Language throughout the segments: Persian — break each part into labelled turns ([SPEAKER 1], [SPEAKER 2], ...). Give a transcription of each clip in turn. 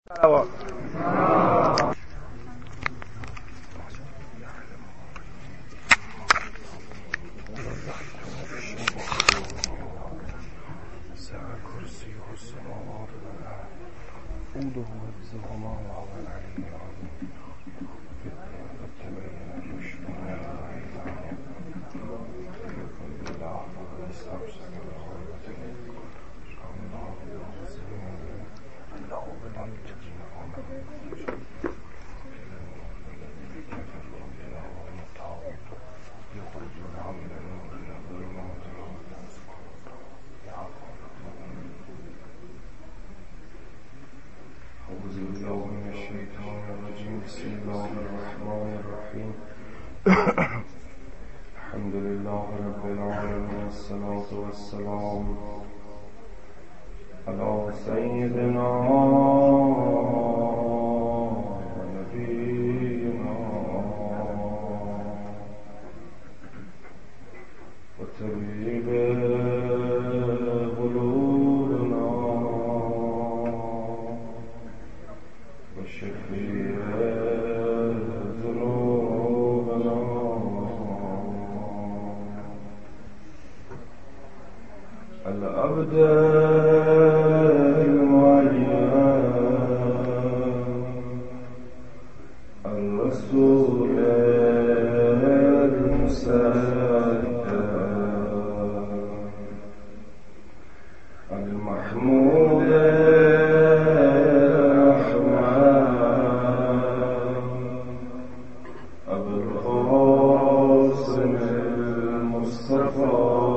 [SPEAKER 1] الحمد لله رب العالمين والصلاة والسلام على سيدنا ونبينا وطبيب قلوبنا وشفيع العبد المعين الرسول المصدق المحمود الرحمن أبو القاسم المصطفى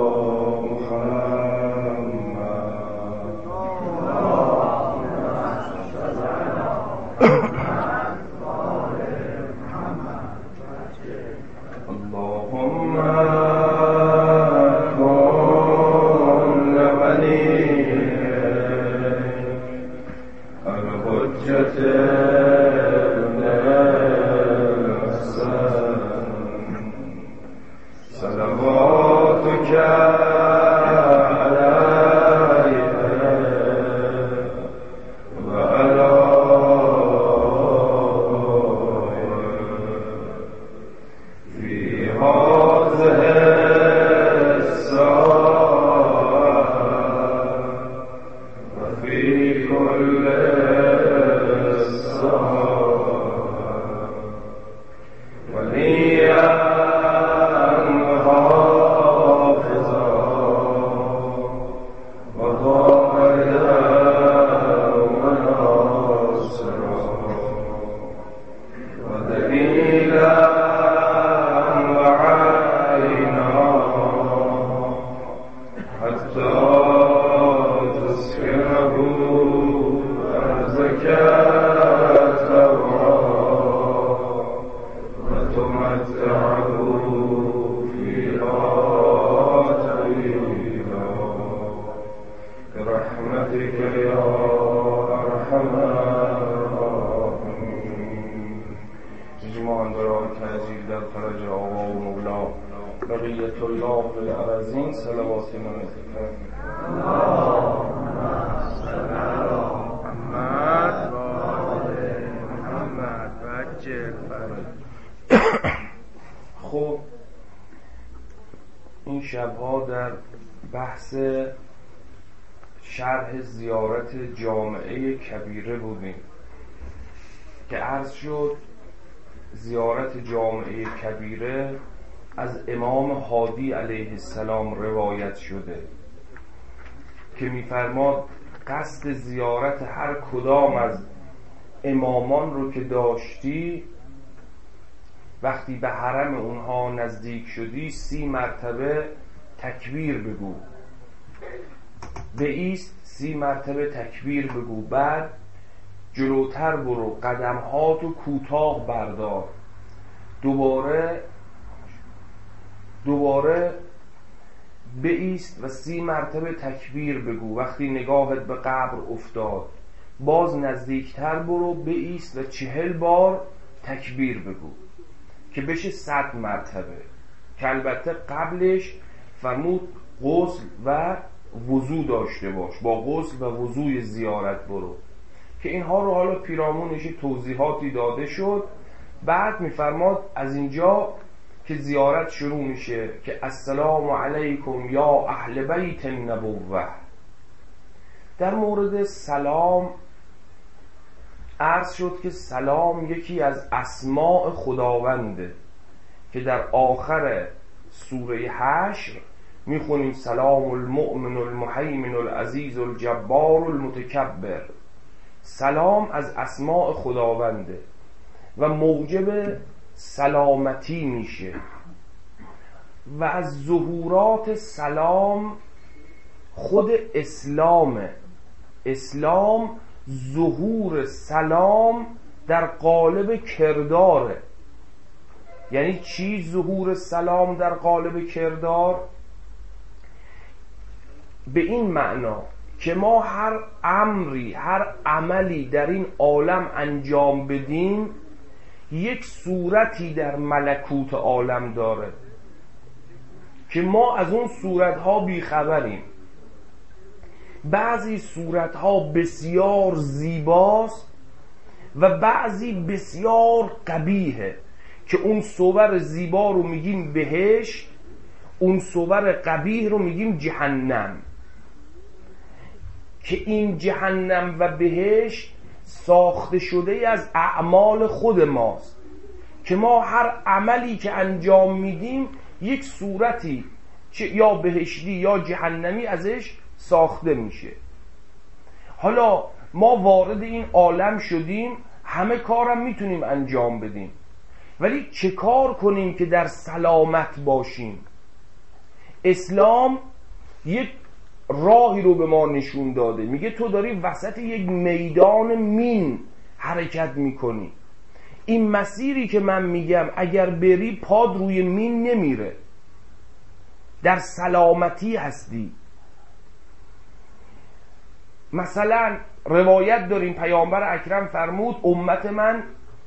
[SPEAKER 1] خب این شبها در بحث شرح زیارت جامعه کبیره بودیم که عرض شد زیارت جامعه کبیره از امام هادی علیه السلام روایت شده که می‌فرماد قصد زیارت هر کدام از امامان رو که داشتی وقتی به حرم اونها نزدیک شدی 30 مرتبه تکبیر بگو، بایست 30 مرتبه تکبیر بگو، بعد جلوتر برو، قدمهاتو کوتاه بردار، دوباره بایست و 30 مرتبه تکبیر بگو. وقتی نگاهت به قبر افتاد باز نزدیکتر برو، بایست و 40 بار تکبیر بگو که بشه 100 مرتبه، که البته قبلش فرمود غسل و وضو داشته باش، با غسل و وضوی زیارت برو که اینها رو حالا پیرامونش توضیحاتی داده شد. بعد میفرماد از اینجا که زیارت شروع میشه که السلام علیکم یا اهل بیت النبوة. در مورد سلام عرض شد که سلام یکی از اسماء خداونده که در آخر سوره حشر میخونیم سلام المؤمن المهیمن العزیز الجبار المتکبر. سلام از اسماء خداونده و موجب سلامتی میشه و از ظهورات سلام خود اسلامه. اسلام ظهور سلام در قالب کرداره. یعنی چی ظهور سلام در قالب کردار؟ به این معنا که ما هر امری هر عملی در این عالم انجام بدیم یک صورتی در ملکوت عالم داره که ما از اون صورتها بیخبریم. بعضی صورتها بسیار زیباست و بعضی بسیار قبیحه که اون صور زیبا رو میگیم بهشت، اون صور قبیح رو میگیم جهنم. که این جهنم و بهشت ساخته شده از اعمال خود ماست که ما هر عملی که انجام میدیم یک صورتی یا بهشتی یا جهنمی ازش ساخته میشه. حالا ما وارد این عالم شدیم، همه کارم میتونیم انجام بدیم، ولی چه کار کنیم که در سلامت باشیم؟ اسلام یک راهی رو به ما نشون داده. میگه تو داری وسط یک میدان مین حرکت میکنی. این مسیری که من میگم اگر بری پاد روی مین نمیره، در سلامتی هستی. مثلا روایت داریم پیامبر اکرم فرمود امت من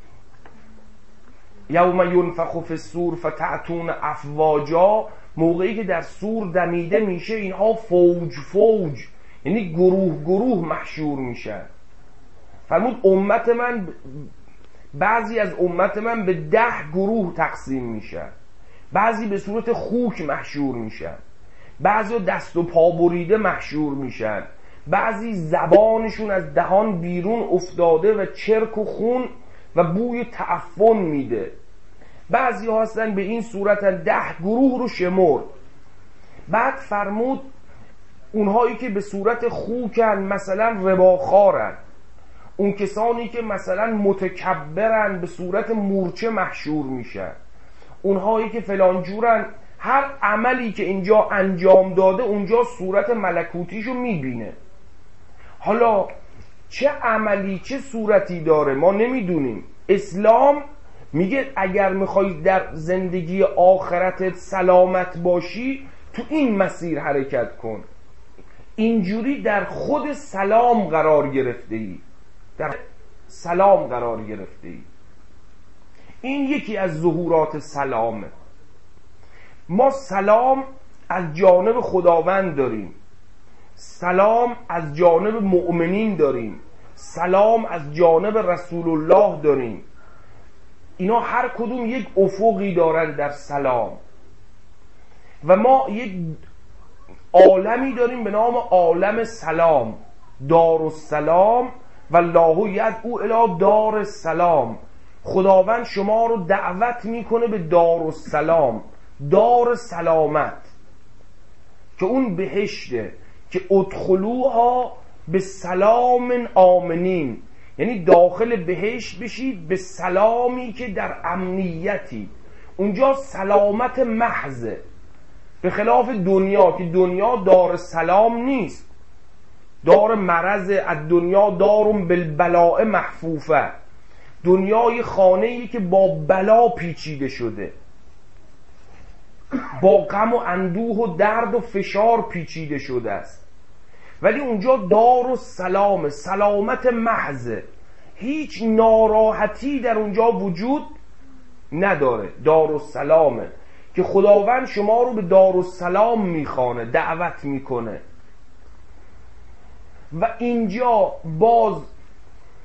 [SPEAKER 1] یوم ینفخ فی الصور فتأتون افواجا، موقعی که در صور دمیده میشه اینها فوج فوج، یعنی گروه گروه محشور میشن. فرمود امت من، بعضی از امت من به 10 گروه تقسیم میشن، بعضی به صورت خوک محشور میشن، بعضی دست و پا بریده محشور میشن، بعضی زبانشون از دهان بیرون افتاده و چرک و خون و بوی تعفن میده، بعضی هستن به این صورت 10 گروه رو شمرد. بعد فرمود اونهایی که به صورت خوکن، مثلا رباخارن، اون کسانی که مثلا متکبرن به صورت مورچه محشور میشن، اونهایی که فلانجورن. هر عملی که اینجا انجام داده اونجا صورت ملکوتیشو میبینه. حالا چه عملی چه صورتی داره ما نمیدونیم. اسلام میگه اگر میخوای در زندگی آخرتت سلامت باشی تو این مسیر حرکت کن. اینجوری در خود سلام قرار گرفته ای، در سلام قرار گرفته ای. این یکی از ظهورات سلامه. ما سلام از جانب خداوند داریم، سلام از جانب مؤمنین داریم، سلام از جانب رسول الله داریم. اینا هر کدوم یک افقی دارن در سلام. و ما یک عالمی داریم به نام عالم سلام، دار السلام و الله یدعو الی دار السلام. خداوند شما رو دعوت میکنه به دار السلام، دار سلامت، که اون بهشته که ادخلوها به سلام آمنین، یعنی داخل بهشت بشید به سلامی که در امنیتی. اونجا سلامت محضه، به خلاف دنیا که دنیا دار سلام نیست، دار مرض. از دنیا دارم بالبلاء محفوفه، دنیای خانه‌ای که با بلا پیچیده شده، با غم و اندوه و درد و فشار پیچیده شده است. ولی اونجا دار و سلام، سلامت محضه، هیچ ناراحتی در اونجا وجود نداره. دار و سلامه که خداوند شما رو به دار و سلام میخوانه، دعوت میکنه. و اینجا باز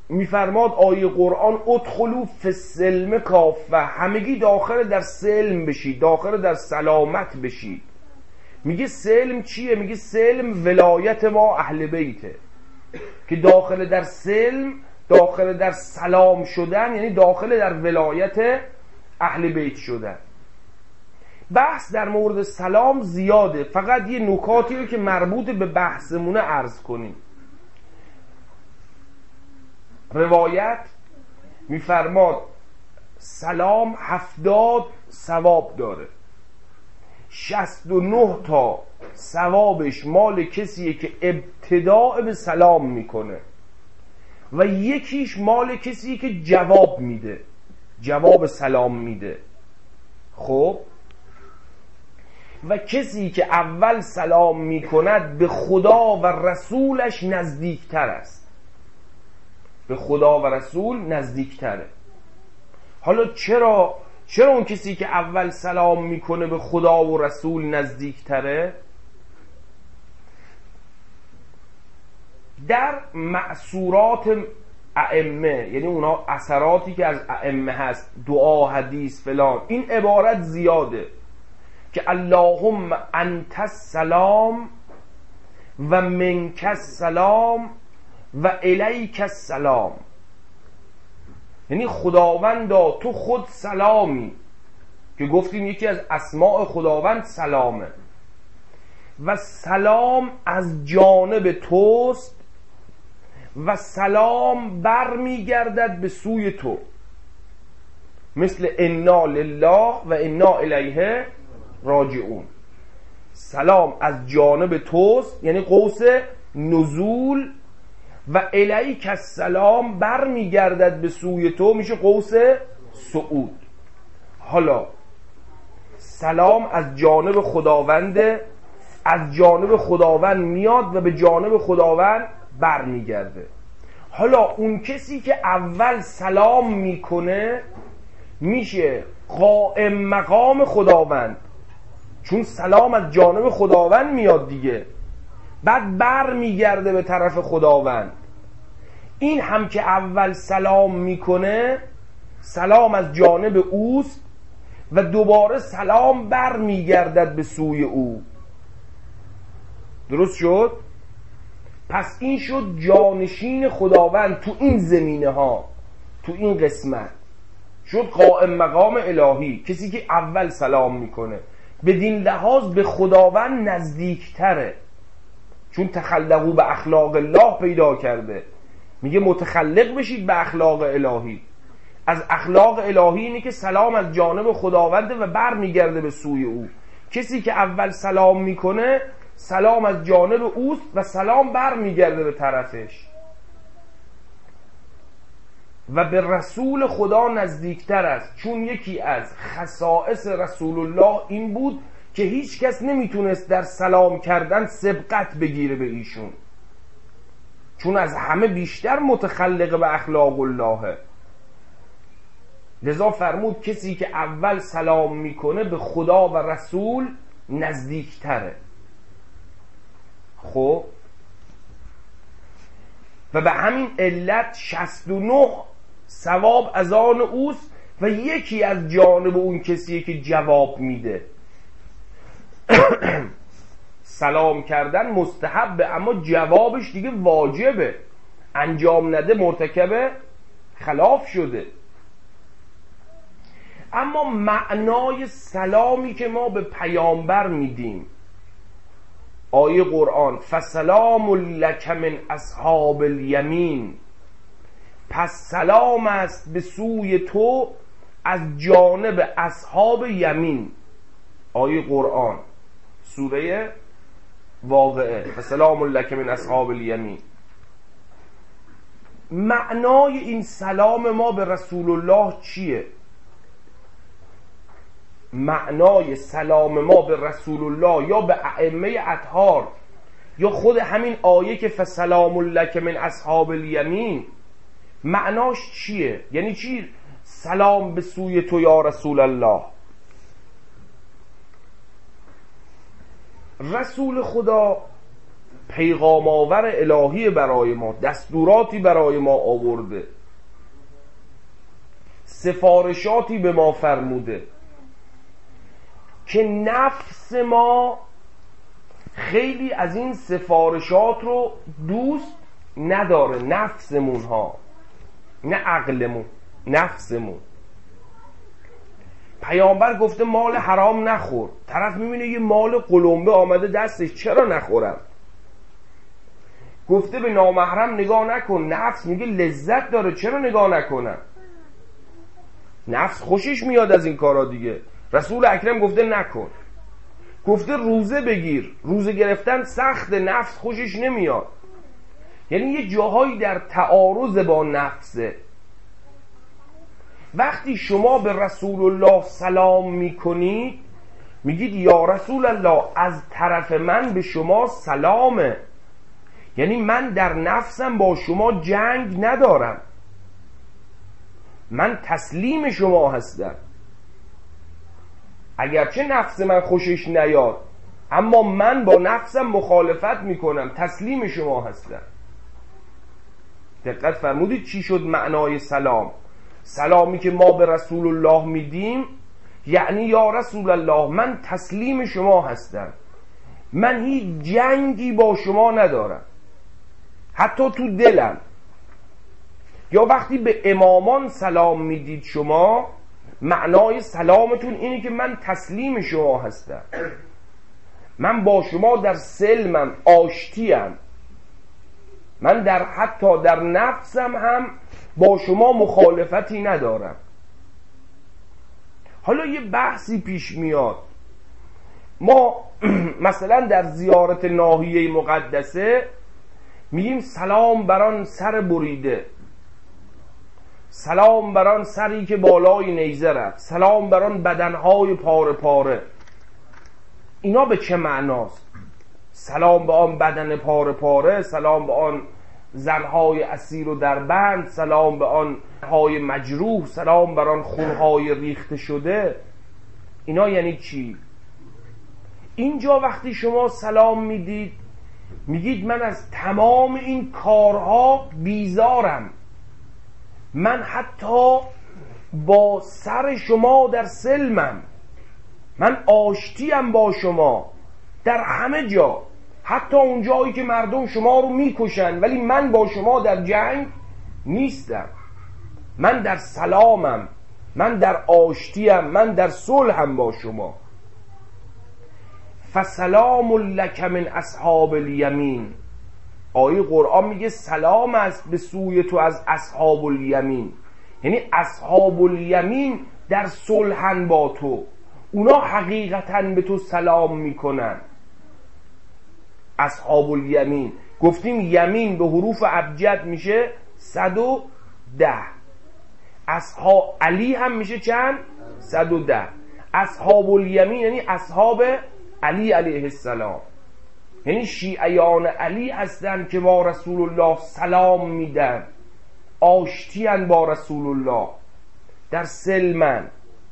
[SPEAKER 1] میفرماد آیه قرآن ادخلوا فی السلم کافه، همگی داخل در سلم بشید، داخل در سلامت بشید. میگه سلم چیه؟ میگه سلم ولایت ما اهل بیته، که داخل در سلم، داخل در سلام شدن، یعنی داخل در ولایت اهل بیت شدن. بحث در مورد سلام زیاده، فقط یه نکاتی رو که مربوط به بحثمونه عرض کنیم. روایت میفرماد سلام 70 ثواب داره، 69 تا ثوابش مال کسیه که ابتداء به سلام میکنه و یکیش مال کسیه که جواب میده، جواب سلام میده. خب و کسی که اول سلام میکند به خدا و رسولش نزدیکتر است، به خدا و رسول نزدیکتره. حالا چرا اون کسی که اول سلام میکنه به خدا و رسول نزدیکتره؟ در معصورات ائمه، یعنی اونا اثراتی که از ائمه هست، دعا، حدیث، فلان، این عبارت زیاده که اللهم انت السلام و منک السلام و الیک السلام، یعنی خداوندا تو خود سلامی، که گفتیم یکی از اسماء خداوند سلامه، و سلام از جانب توست و سلام بر میگردد به سوی تو، مثل انا لله و انا الیه راجعون. سلام از جانب توست یعنی قوس نزول، و الیک السلام بر میگردد به سوی تو میشه قوس صعود. حالا سلام از جانب خداونده، از جانب خداوند میاد و به جانب خداوند بر میگرده. حالا اون کسی که اول سلام میکنه میشه قائم مقام خداوند، چون سلام از جانب خداوند میاد دیگه، بعد بر میگرده به طرف خداوند. این هم که اول سلام میکنه سلام از جانب اوست و دوباره سلام بر میگردد به سوی او. درست شد؟ پس این شد جانشین خداوند تو این زمینه ها، تو این قسمت شد قائم مقام الهی، کسی که اول سلام میکنه. بدین لحاظ به خداوند نزدیکتره، چون تخلقو به اخلاق الله پیدا کرده. میگه متخلق بشید به اخلاق الهی. از اخلاق الهی اینه که سلام از جانب خداونده و بر میگرده به سوی او. کسی که اول سلام میکنه سلام از جانب اوست و سلام بر میگرده به طرفش و به رسول خدا نزدیکتر است، چون یکی از خصائص رسول الله این بود که هیچ کس نمیتونست در سلام کردن سبقت بگیره به ایشون، چون از همه بیشتر متخلق به اخلاق اللهه. لذا فرمود کسی که اول سلام میکنه به خدا و رسول نزدیکتره. خب و به همین علت 69 ثواب از آن اوست و یکی از جانب اون کسیه که جواب میده. سلام کردن مستحبه اما جوابش دیگه واجبه، انجام نده مرتکب خلاف شده. اما معنای سلامی که ما به پیامبر میدیم، آیه قرآن فسلام لک من اصحاب الیمین، پس سلام است به سوی تو از جانب اصحاب یمین. آیه قرآن سوره واقعه فسلام لک من اصحاب الیمین. معنای این سلام ما به رسول الله چیه؟ معنای سلام ما به رسول الله یا به ائمه اطهار یا خود همین آیه که فسلام لک من اصحاب الیمین معناش چیه؟ یعنی چی سلام به سوی تو یا رسول الله؟ رسول خدا پیغام آور الهی برای ما، دستوراتی برای ما آورده، سفارشاتی به ما فرموده که نفس ما خیلی از این سفارشات رو دوست نداره. نفسمون ها، نه عقلمون، نفسمون. پیامبر گفته مال حرام نخور، طرف میبینه یه مال قلمبه آمده دستش، چرا نخورم؟ گفته به نامحرم نگاه نکن، نفس میگه لذت داره، چرا نگاه نکنم؟ نفس خوشش میاد از این کارا دیگه. رسول اکرم گفته نکن. گفته روزه بگیر، روزه گرفتن سخت، نفس خوشش نمیاد. یعنی یه جاهایی در تعارض با نفسه. وقتی شما به رسول الله سلام میکنید، میگید یا رسول الله از طرف من به شما سلامه، یعنی من در نفسم با شما جنگ ندارم، من تسلیم شما هستم. اگرچه نفس من خوشش نیاد، اما من با نفسم مخالفت میکنم، تسلیم شما هستم. دقت فرمودید چی شد معنای سلام؟ سلامی که ما به رسول الله میدیم یعنی یا رسول الله من تسلیم شما هستم، من هیچ جنگی با شما ندارم، حتی تو دلم. یا وقتی به امامان سلام میدید شما، معنای سلامتون اینه که من تسلیم شما هستم، من با شما در سلمم، آشتیم، من در حتی در نفسم هم با شما مخالفتی ندارم. حالا یه بحثی پیش میاد، ما مثلا در زیارت ناحیه مقدسه میگیم سلام بران سر بریده، سلام بران سری که بالای نیزه رفت، سلام بران بدنهای پاره پاره. اینا به چه معناست؟ سلام به آن بدن پاره پاره، سلام به آن زنهای اسیر و در بند، سلام به آن های مجروح، سلام بر آن خونهای ریخته شده. اینا یعنی چی؟ اینجا وقتی شما سلام میدید، میگید من از تمام این کارها بیزارم، من حتی با سر شما در سلمم، من آشتیم با شما در همه جا، حتی اون جایی که مردم شما رو میکشن ولی من با شما در جنگ نیستم، من در سلامم، من در آشتیم، من در صلحم با شما. فسلام لک من اصحاب الیمین. آیه قرآن میگه سلام است به سوی تو از اصحاب الیمین، یعنی اصحاب الیمین در صلحن با تو، اونا حقیقتاً به تو سلام میکنن. اصحاب الیمین گفتیم یمین به حروف ابجد میشه 110، اصحاب علی هم میشه چند؟ 110. اصحاب الیمین یعنی اصحاب علی علیه السلام، یعنی شیعیان علی هستن که با رسول الله سلام میدن، آشتیان با رسول الله، در سلمن.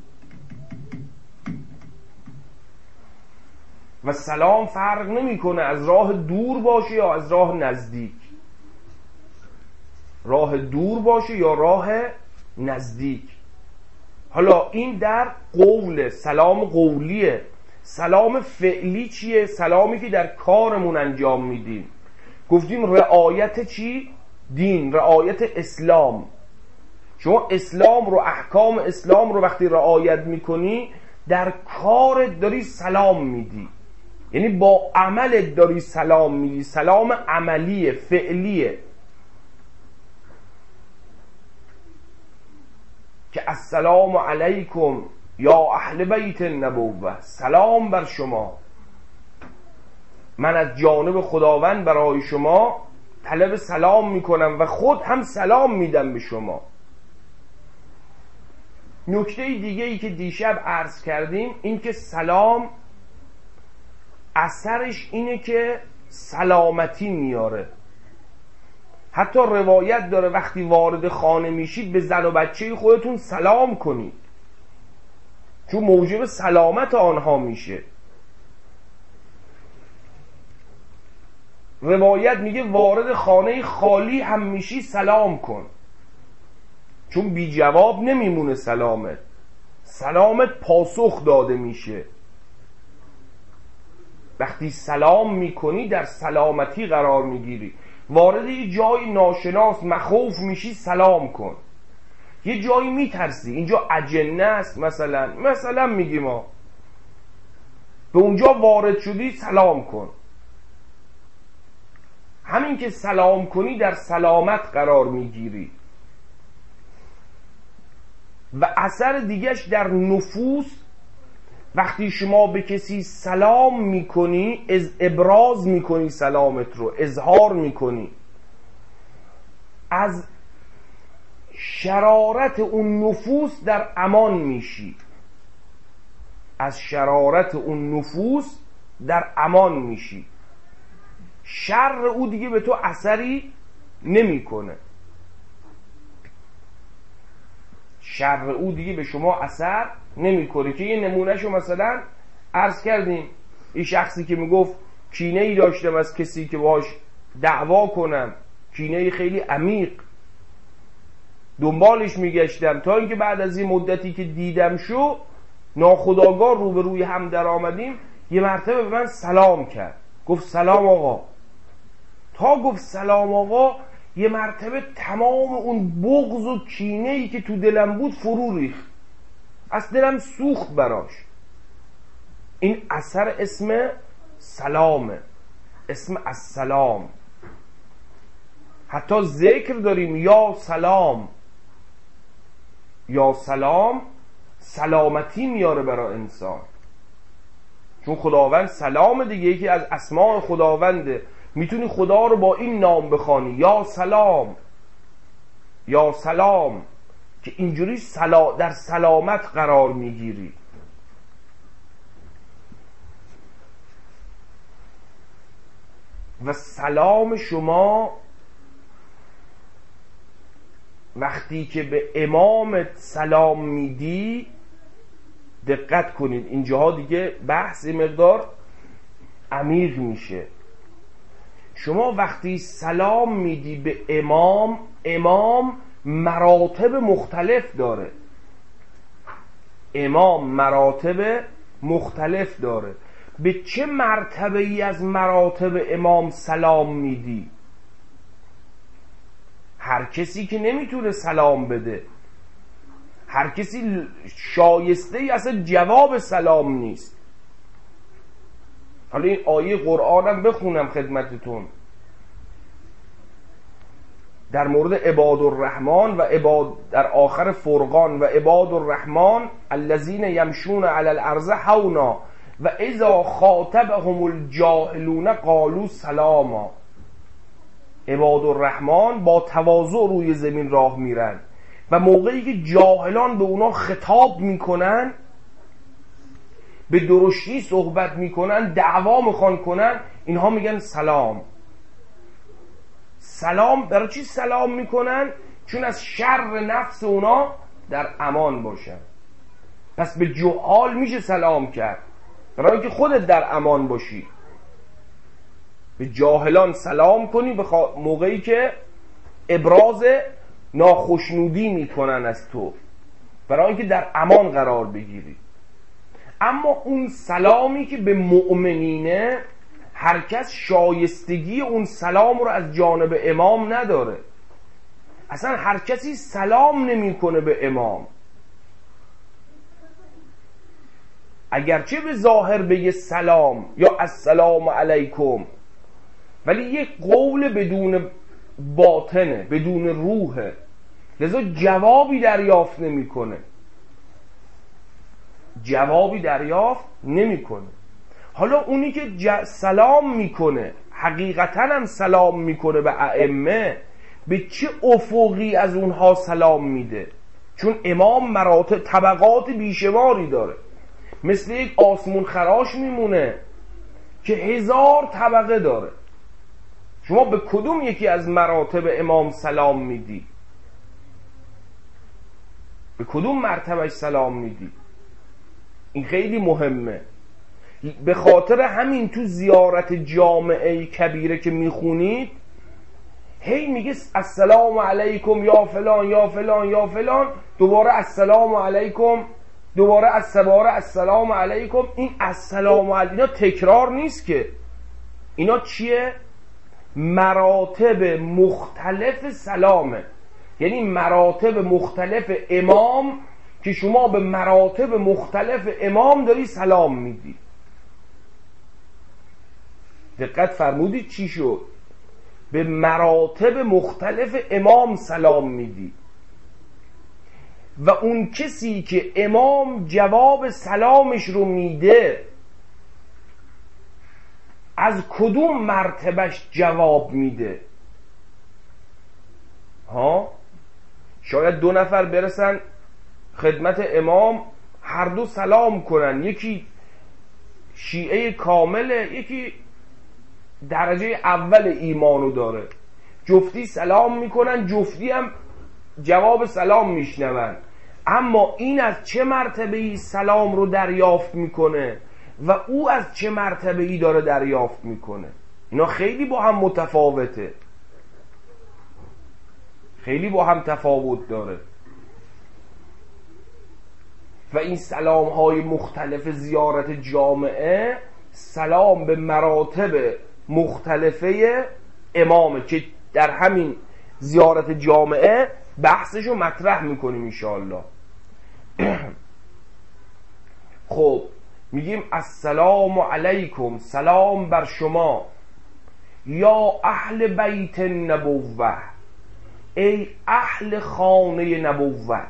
[SPEAKER 1] و سلام فرق نمیکنه از راه دور باشه یا از راه نزدیک، راه دور باشه یا راه نزدیک. حالا این در قول، سلام قولیه. سلام فعلی چیه؟ سلامی که در کارمون انجام میدیم. گفتیم رعایت چی؟ دین، رعایت اسلام. شما اسلام رو، احکام اسلام رو وقتی رعایت میکنی، در کارت داری سلام میدی، یعنی با عملت داری سلام میدی، سلام عملیه، فعلیه. که السلام علیکم یا اهل بیت النبوه، سلام بر شما، من از جانب خداوند برای شما طلب سلام میکنم و خود هم سلام میدم به شما. نکته دیگه ای که دیشب عرض کردیم این که سلام اثرش اینه که سلامتی میاره. حتی روایت داره وقتی وارد خانه میشید به زن و بچه خودتون سلام کنید، چون موجب سلامت آنها میشه. روایت میگه وارد خانه خالی هم میشی سلام کن، چون بی جواب نمیمونه سلامت پاسخ داده میشه. وقتی سلام میکنی در سلامتی قرار میگیری. وارد یه جای ناشناس مخوف میشی سلام کن. یه جایی میترسی، اینجا اجنه است مثلا میگیم ما، به اونجا وارد شدی سلام کن. همین که سلام کنی در سلامت قرار میگیری. و اثر دیگهش در نفوس، وقتی شما به کسی سلام میکنی ابراز میکنی، سلامت رو اظهار میکنی، از شرارت اون نفوس در امان میشی. شر او دیگه به تو اثری نمیکنه. شر او دیگه به شما اثر نمیکنه. که یه نمونهشو مثلا عرض کردیم، این شخصی که میگفت کینه ای داشتم از کسی که باهاش دعوا کنم، کینه ای خیلی عمیق، دنبالش میگشتم تا اینکه بعد از این مدتی که دیدم شو، ناخودآگاه روبروی هم در آمدیم، یه مرتبه به من سلام کرد، گفت سلام آقا. تا گفت سلام آقا یه مرتبه تمام اون بغض و کینه‌ای که تو دلم بود فرو ریخت، از دلم سوخت براش. این اثر اسم سلامه، اسم السلام. حتی ذکر داریم یا سلام، یا سلام سلامتی میاره برای انسان، چون خداوند سلام دیگه، یکی از اسماء خداونده. میتونی خدا رو با این نام بخوانی، یا سلام، یا سلام، که اینجوری در سلامت قرار میگیری. و سلام شما وقتی که به امامت سلام میدی، دقت کنید اینجاها دیگه بحث مقدار عمیق میشه. شما وقتی سلام میدی به امام مراتب مختلف داره. به چه مرتبه ای از مراتب امام سلام میدی؟ هر کسی که نمیتونه سلام بده، هر کسی شایسته ای اصلا جواب سلام نیست. حالا این آیه قرآنم بخونم خدمتتون در مورد عباد الرحمن و در آخر فرقان، و عباد الرحمن الذین یمشون علی الارض حونا و اذا خاطبهم الجاهلون قالوا سلاما. عباد الرحمن با تواضع روی زمین راه میرن و موقعی که جاهلان به اونا خطاب میکنن، به درشتی صحبت میکنن، دعوا میخوان کنن، اینها میگن سلام. سلام برای چی سلام میکنن؟ چون از شر نفس اونا در امان باشن. پس به جهال میشه سلام کرد برای اینکه خودت در امان باشی. به جاهلان سلام کنی موقعی که ابراز ناخشنودی میکنن از تو، برای اینکه در امان قرار بگیری. اما اون سلامی که به مؤمنینه، هر کس شایستگی اون سلام رو از جانب امام نداره. اصلا هر کسی سلام نمیکنه به امام، اگرچه به ظاهر بگه سلام یا السلام علیکم، ولی یک قول بدون باطنه، بدون روحه، لذا جوابی دریافت نمیکنه. حالا اونی که سلام میکنه، حقیقتا هم سلام میکنه به ائمه، به چه افقی از اونها سلام میده؟ چون امام مراتب، طبقات بیشماری داره، مثل یک آسمون خراش میمونه که 1000 طبقه داره. شما به کدوم یکی از مراتب امام سلام میدی؟ به کدوم مرتبه سلام میدی؟ این خیلی مهمه. به خاطر همین تو زیارت جامعه کبیره که میخونید هی میگه السلام علیکم یا فلان یا فلان یا فلان، دوباره السلام علیکم، دوباره السلام علیکم. این السلام علیکم اینا تکرار نیست که، اینا چیه؟ مراتب مختلف سلامه، یعنی مراتب مختلف امام که شما به مراتب مختلف امام داری سلام میدی. دقت فرمودید چی شد؟ به مراتب مختلف امام سلام میدی و اون کسی که امام جواب سلامش رو میده از کدوم مرتبهش جواب میده؟ شاید 2 نفر برسن خدمت امام، هر دو سلام کنن، یکی شیعه کامله، یکی درجه اول ایمانو داره، جفتی سلام میکنن، جفتی هم جواب سلام میشنون، اما این از چه مرتبه‌ای سلام رو دریافت میکنه و او از چه مرتبه‌ای داره دریافت میکنه؟ اینا خیلی با هم متفاوته، خیلی با هم تفاوت داره. و این سلام های مختلف زیارت جامعه سلام به مراتب مختلفه امامه که در همین زیارت جامعه بحثشو مطرح میکنیم انشاءالله. خب میگیم السلام علیکم، سلام بر شما، یا اهل بیت نبوه، ای اهل خانه نبوت.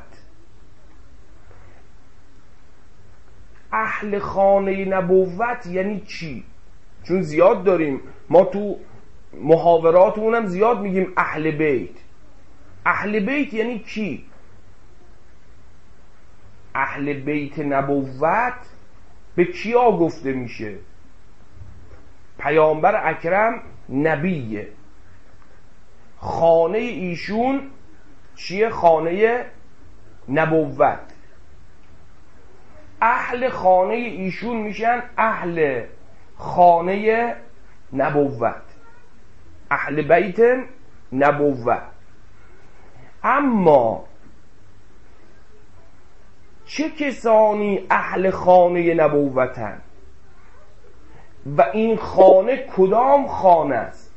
[SPEAKER 1] اهل خانه نبوت یعنی چی؟ چون زیاد داریم ما تو محاوراتمونم زیاد میگیم اهل بیت. اهل بیت یعنی کی؟ اهل بیت نبوت به کیا گفته میشه؟ پیامبر اکرم نبیه، خانه ایشون چیه؟ خانه نبوت. اهل خانه ایشون میشن اهل خانه نبوت، اهل بیت نبوت. اما چه کسانی اهل خانه نبوتن و این خانه کدام خانه است؟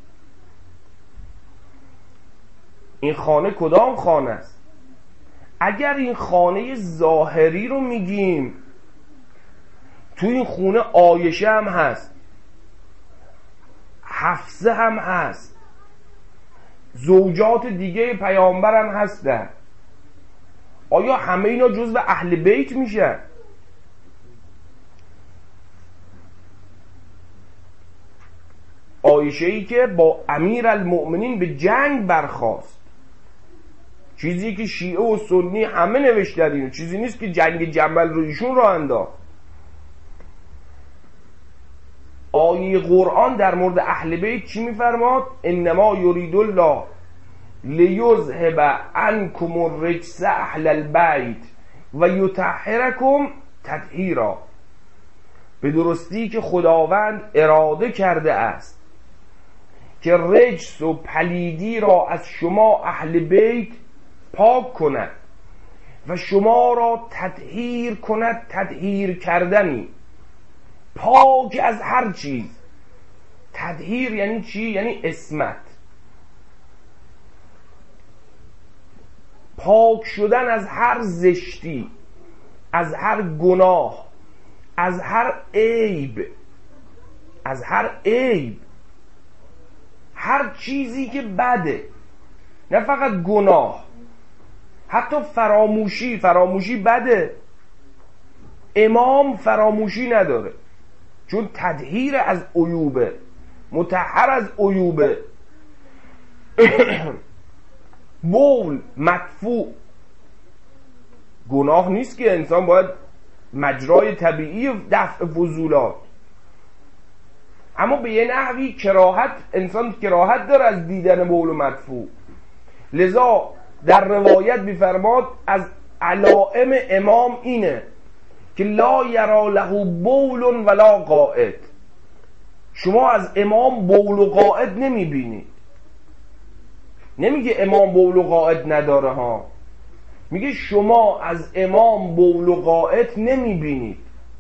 [SPEAKER 1] این خانه کدام خانه است؟ اگر این خانه ظاهری رو میگیم، تو این خونه عایشه هم هست، حفصه هم هست، زوجات دیگه پیامبر هم هستن. آیا همه اینا جزو اهل بیت میشن؟ عایشه ای که با امیر المؤمنین به جنگ برخاست، چیزی که شیعه و سنی همه نوشتن، اینو چیزی نیست که جنگ جمل رو ایشون راه انداخت. آیه قرآن در مورد اهل بیت چی میفرماد؟ انما یرید الله لیذهب عنکم الرجس اهل البیت و یطهرکم تطهیرا. به درستی که خداوند اراده کرده است که رجس و پلیدی را از شما اهل بیت پاک کند و شما را تطهیر کند، تطهیر کردنی، پاک از هر چیز. تطهیر یعنی چی؟ یعنی عصمت، پاک شدن از هر زشتی، از هر گناه، از هر عیب، از هر عیب، هر چیزی که بده، نه فقط گناه، حتی فراموشی بده. امام فراموشی نداره چون تطهیر از عیوبه، مطهر از عیوبه. بول مدفوع، گناه نیست که انسان باید مجرای طبیعی دفع فضولات، اما به یه نحوی کراهت، انسان کراهت داره از دیدن بول و مدفوع. لذا در روایت می‌فرماد از علائم امام اینه که لا یرا له بول ولا قائد. شما از امام بول و قائد نمیبینید. نمیگه امام بول و قائد نداره ها، میگه شما از امام بول و قائد نمیبینید.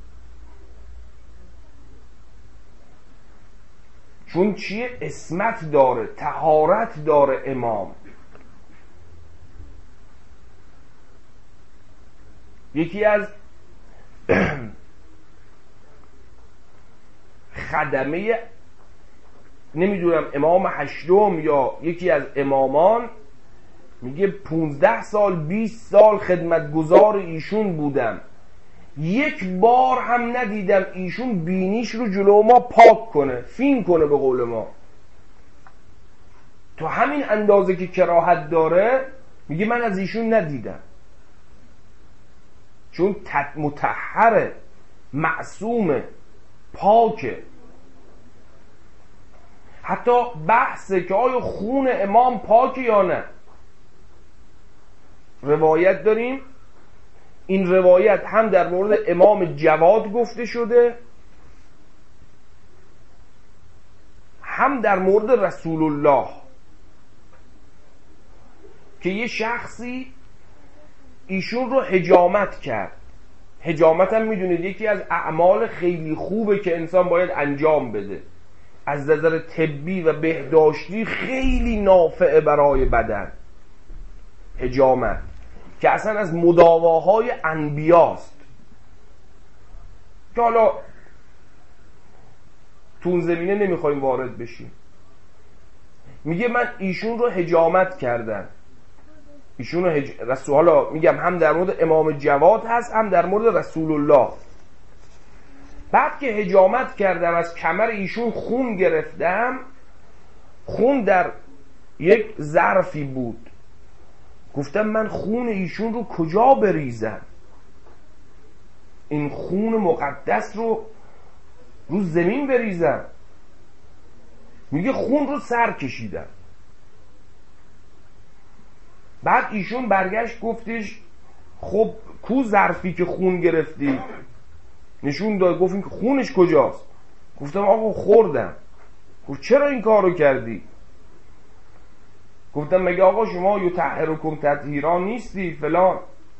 [SPEAKER 1] چون چیه؟ عصمت داره، طهارت داره امام. یکی از خدمه نمیدونم امام هشتم یا یکی از امامان میگه 15 سال 20 سال خدمتگزار ایشون بودم، یک بار هم ندیدم ایشون بینیش رو جلو ما پاک کنه، فین کنه به قول ما. تو همین اندازه که کراهت داره میگه من از ایشون ندیدم، چون مطهره، معصومه، پاکه. حتی بحثه که آیا خون امام پاکه یا نه. روایت داریم، این روایت هم در مورد امام جواد گفته شده، هم در مورد رسول الله، که یه شخصی ایشون رو حجامت کرد. حجامت هم میدونید یکی از اعمال خیلی خوبه که انسان باید انجام بده، از نظر طبی و بهداشتی خیلی نافعه برای بدن. حجامت که اصلا از مداواهای انبیاست، که حالا تو اون زمینه نمیخوایم وارد بشیم. میگه من ایشون رو حجامت کردم، ایشون رو رسول، حالا میگم هم در مورد امام جواد هست هم در مورد رسول الله. بعد که حجامت کردم از کمر ایشون خون گرفتم، خون در یک ظرفی بود، گفتم من خون ایشون رو کجا بریزم؟ این خون مقدس رو زمین بریزم؟ میگه خون رو سر کشیدم. بعد ایشون برگشت گفتش خب کو ظرفی که خون گرفتی؟ نشون داد، گفت این خونش کجاست؟ گفتم آقا خوردم. گفت چرا این کار رو کردی؟ گفتم مگه آقا شما یطهرکم تطهیرا نیستی فلان؟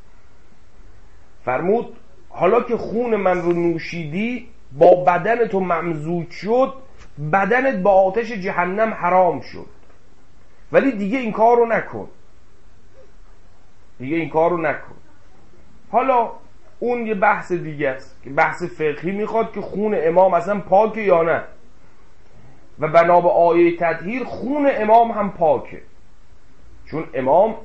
[SPEAKER 1] فرمود حالا که خون من رو نوشیدی، با بدن تو ممزوج شد، بدنت با آتش جهنم حرام شد، ولی دیگه این کار رو نکن، دیگه این کار رو نکن. حالا اون یه بحث دیگه است که بحث فقهی میخواد که خون امام اصلا پاکه یا نه، و بنا به آیه تطهیر خون امام هم پاکه، چون امام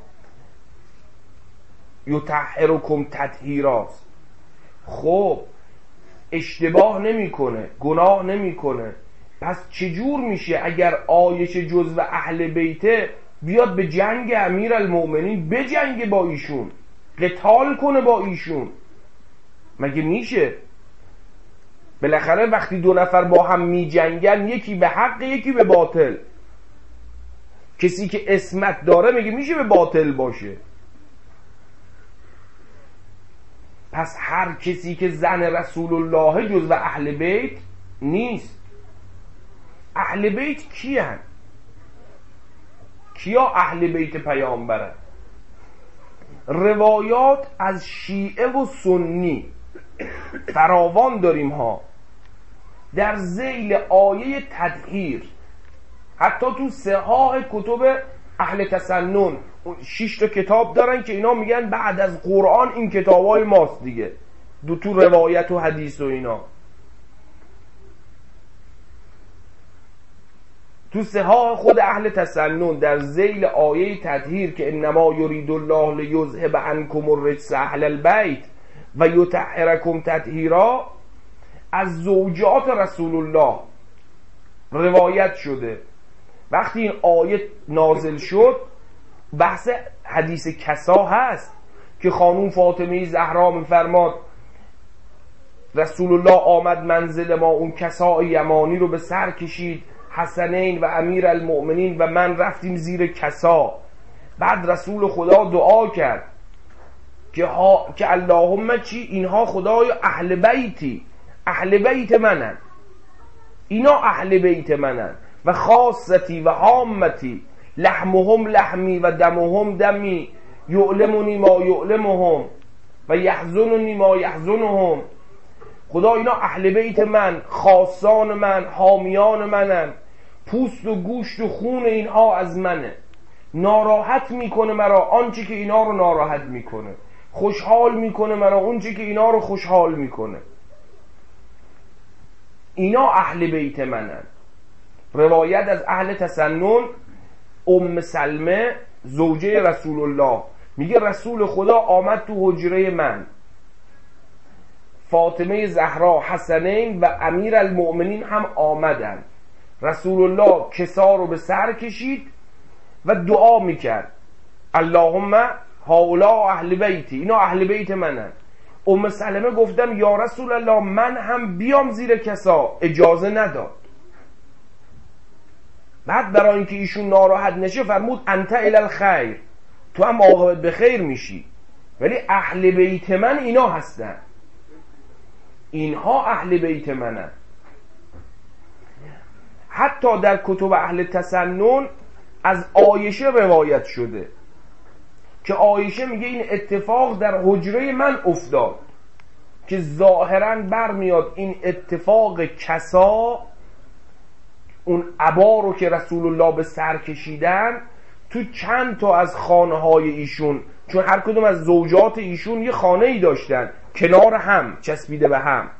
[SPEAKER 1] یطهرکم تطهیراست. خب اشتباه نمیکنه، گناه نمیکنه، پس چجور میشه اگر آیش جزو اهل بیته بیاد به جنگ امیرالمومنین، به جنگ با ایشون، قتال کنه با ایشون؟ مگه میشه؟ بالاخره وقتی دو نفر با هم می جنگن، یکی به حق یکی به باطل، کسی که عصمت داره میگه میشه به باطل باشه. پس هر کسی که زن رسول الله جزو اهل بیت نیست. اهل بیت کیان؟ کیا اهل بیت پیامبرن؟ روایات از شیعه و سنی فراوان داریم ها، در ذیل آیه تطهیر. حتی تو صحاح کتب اهل تسنن 6 تا کتاب دارن که اینا میگن بعد از قرآن این کتابای ماست دیگه، تو روایت و حدیث و اینا. تو صحاح خود اهل تسنن در ذیل آیه تطهیر که انما یرید الله لیذهب عنکم الرجس اهل البیت و یطهرکم تطهیرا، از زوجات رسول الله روایت شده. وقتی این آیه نازل شد، بحث حدیث کسا هست که خانوم فاطمه زهرا میفرماد رسول الله آمد منزل ما، اون کساء یمانی رو به سر کشید، حسنین و امیرالمؤمنین و من رفتیم زیر کسا. بعد رسول خدا دعا کرد که اللهم چی؟ اینها خدای اهل بیتی، اهل بیت منن، اینا اهل بیت منن و خاصتی و عامتی، لحمهم لحمی و دمهم دمی، یعلمونی ما یعلمهم و یحزنونی ما یحزنهم. خدا اینا اهل بیت من، خاصان من، حامیان منن، پوست و گوشت و خون اینها از منه، ناراحت میکنه مرا آنچه که اینا رو ناراحت میکنه، خوشحال میکنه مرا اونچه که اینا رو خوشحال میکنه. اینا اهل بیت منن. روایت از اهل تسنن، ام سلمه زوجه رسول الله میگه رسول خدا آمد تو حجره من، فاطمه زهرا، حسنین و امیر المؤمنین هم آمدن. رسول الله کسا رو به سر کشید و دعا میکرد اللهم هؤلاء اهل بیتی، اینا اهل بیت منن. ام سلمه گفتم یا رسول الله من هم بیام زیر کسا، اجازه نداد. بعد برای اینکه ایشون ناراحت نشه فرمود انت الی الخیر، تو هم عاقبت به خیر میشی، ولی اهل بیت من اینا هستن، اینها اهل بیت منن. حتی در کتب اهل تسنن از عایشه روایت شده که عایشه میگه این اتفاق در حجره من افتاد، که ظاهرا برمیاد این اتفاق کسا، اون عبا رو که رسول الله به سر کشیدن، تو چند تا از خانه های ایشون، چون هر کدوم از زوجات ایشون یه خانه ای داشتن کنار هم چسبیده به هم،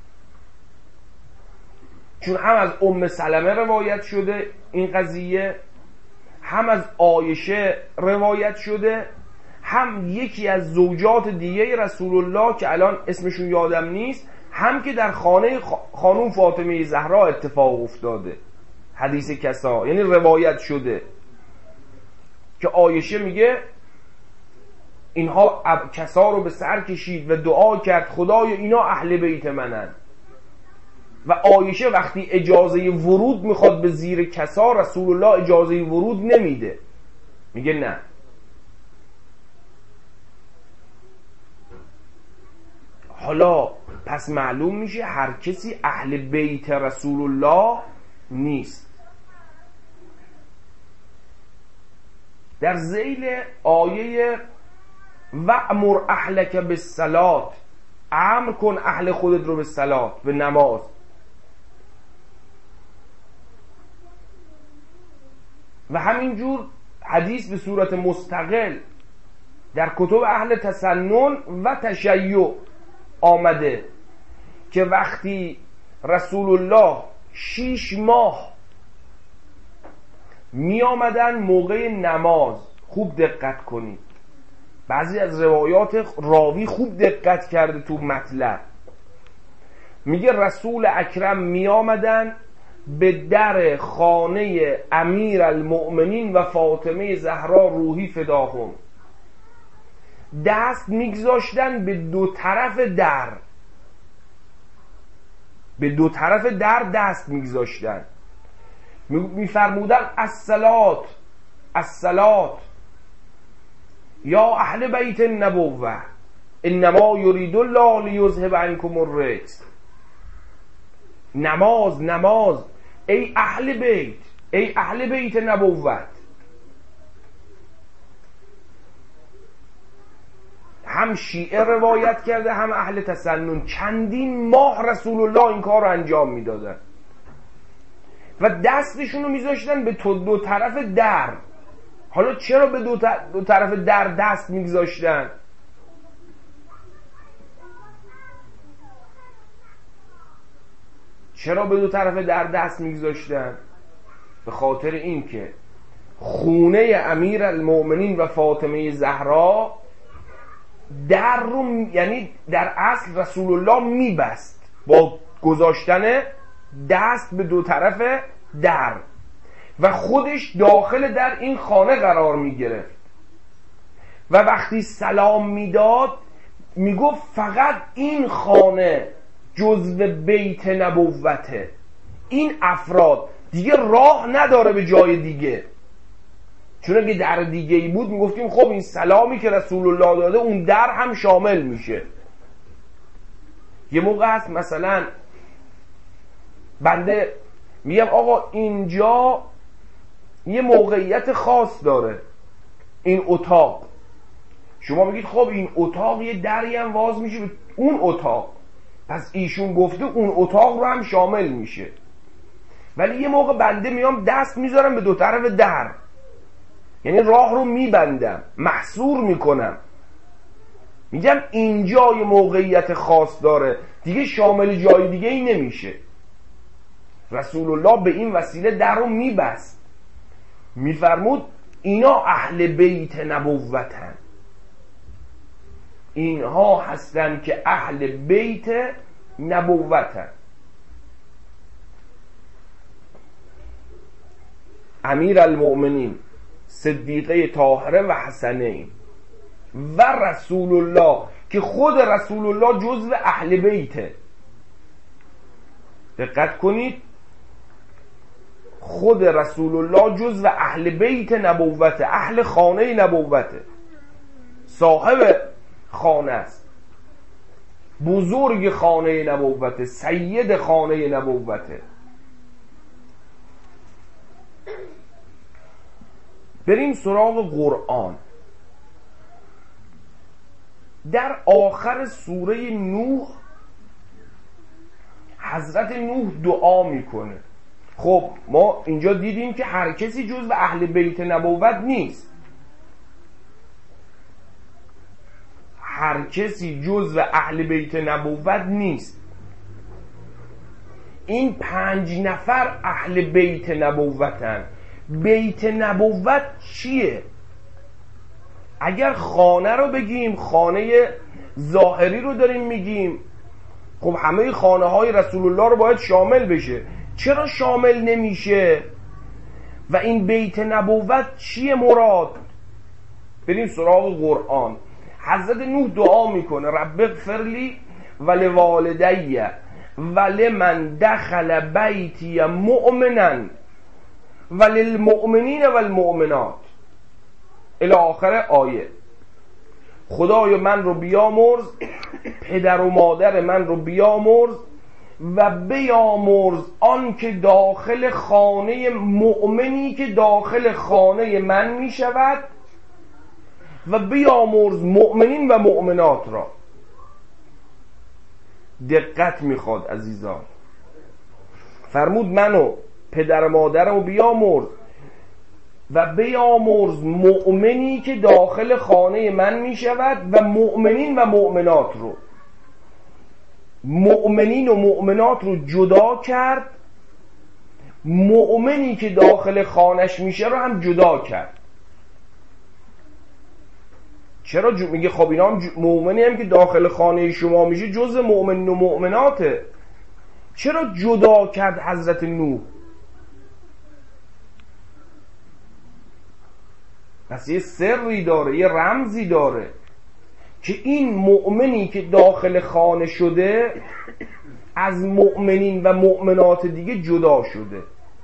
[SPEAKER 1] چون هم از ام سلمه روایت شده این قضیه، هم از عایشه روایت شده، هم یکی از زوجات دیگه رسول الله که الان اسمشون یادم نیست، هم که در خانه خانوم فاطمه زهرا اتفاق افتاده. حدیث کسا یعنی روایت شده که عایشه میگه اینها کسا رو به سر کشید و دعا کرد خدای اینا اهل بیت منن. و عایشه وقتی اجازه ورود میخواد به زیر کسا، رسول الله اجازه ورود نمیده، میگه نه. حالا پس معلوم میشه هر کسی اهل بیت رسول الله نیست. در ذیل آیه وأمر اهلک بالصلاة، امر کن اهل خودت رو به صلات، به نماز. و همینجور حدیث به صورت مستقل در کتب اهل تسنن و تشیع آمده که وقتی رسول الله 6 ماه می آمدن موقع نماز، خوب دقت کنید، بعضی از روایات راوی خوب دقت کرده تو مطلب، میگه رسول اکرم می آمدن به در خانه امیر المؤمنین و فاطمه زهرا روحی فداهم، دست میگذاشتن به دو طرف در، به دو طرف در دست میگذاشتن، میفرمودن الصلات الصلات یا اهل بیت النبوه انما یرید الله لیذهب عنکم الرجس. نماز نماز، ای اهل بیت، ای اهل بیت نبوت. هم شیعه روایت کرده هم اهل تسنن، چندین ماه رسول الله این کار رو انجام میدادن و دستشون رو میذاشتن به دو طرف در. حالا چرا به دو طرف در دست میگذاشتن؟ چرا به دو طرف در دست میگذاشتن؟ به خاطر این که خونه امیر المؤمنین و فاطمه زهرا در رو، یعنی در اصل رسول الله میبست با گذاشتن دست به دو طرف در و خودش داخل در این خانه قرار میگرفت و وقتی سلام میداد میگفت فقط این خانه جزو بیت نبوته، این افراد دیگه راه نداره به جای دیگه، چون اگه در دیگه ای بود میگفتیم خب این سلامی که رسول الله داده اون در هم شامل میشه. یه موقع هست مثلا بنده میگم آقا اینجا یه موقعیت خاص داره این اتاق، شما میگید خب این اتاق یه دری هم واز میشه به اون اتاق، پس ایشون گفته اون اتاق رو هم شامل میشه. ولی یه موقع بنده میام دست میذارم به دو طرف در، یعنی راه رو میبندم، محصور میکنم، میگم اینجا یه موقعیت خاص داره دیگه شامل جای دیگه ای نمیشه. رسول الله به این وسیله در رو میبست، میفرمود اینا اهل بیت نبوتن، اینها هستن که اهل بیت نبوتن. امیر المؤمنین، صدیقه طاهره و حسنین و رسول الله که خود رسول الله جزو اهل بیته. دقت کنید، خود رسول الله جزو اهل بیت نبوته، اهل خانه نبوته، صاحب خانه است، بزرگ خانه نبوته، سید خانه نبوته. بریم سراغ قرآن. در آخر سوره نوح حضرت نوح دعا میکنه. خب ما اینجا دیدیم که هر کسی جزو اهل بیت نبوت نیست، هر کسی جزو اهل بیت نبوت نیست. این 5 نفر اهل بیت نبوتن. بیت نبوت چیه؟ اگر خانه رو بگیم، خانه ظاهری رو داریم میگیم، خب همه خانه های رسول الله رو باید شامل بشه. چرا شامل نمیشه؟ و این بیت نبوت چیه مراد؟ بریم سراغ قرآن. حضرت نوح دعا میکنه رب اغفر لی ولوالدی ولمن دخل بیتی مؤمنا وللمؤمنین والمؤمنات الی آخر آیه. خدای من رو بیامرز، پدر و مادر من رو بیامرز و بیامرز آن که داخل خانه مؤمنی که داخل خانه من می شود و بیامرز مؤمنین و مؤمنات را. دقت میخواد عزیزان، فرمود منو پدر مادرمو بیامرز و بیامرز مؤمنی که داخل خانه من می شود و مؤمنین و مؤمنات رو. مؤمنین و مؤمنات رو جدا کرد، مؤمنی که داخل خانش میشه رو هم جدا کرد. چرا میگه خب اینا هم مؤمنی هم که داخل خانه شما میشه جز مؤمنین و مؤمناته؟ چرا جدا کرد حضرت نوح؟ پس یه سری داره، یه رمزی داره که این مؤمنی که داخل خانه شده از مؤمنین و مؤمنات دیگه جدا شده.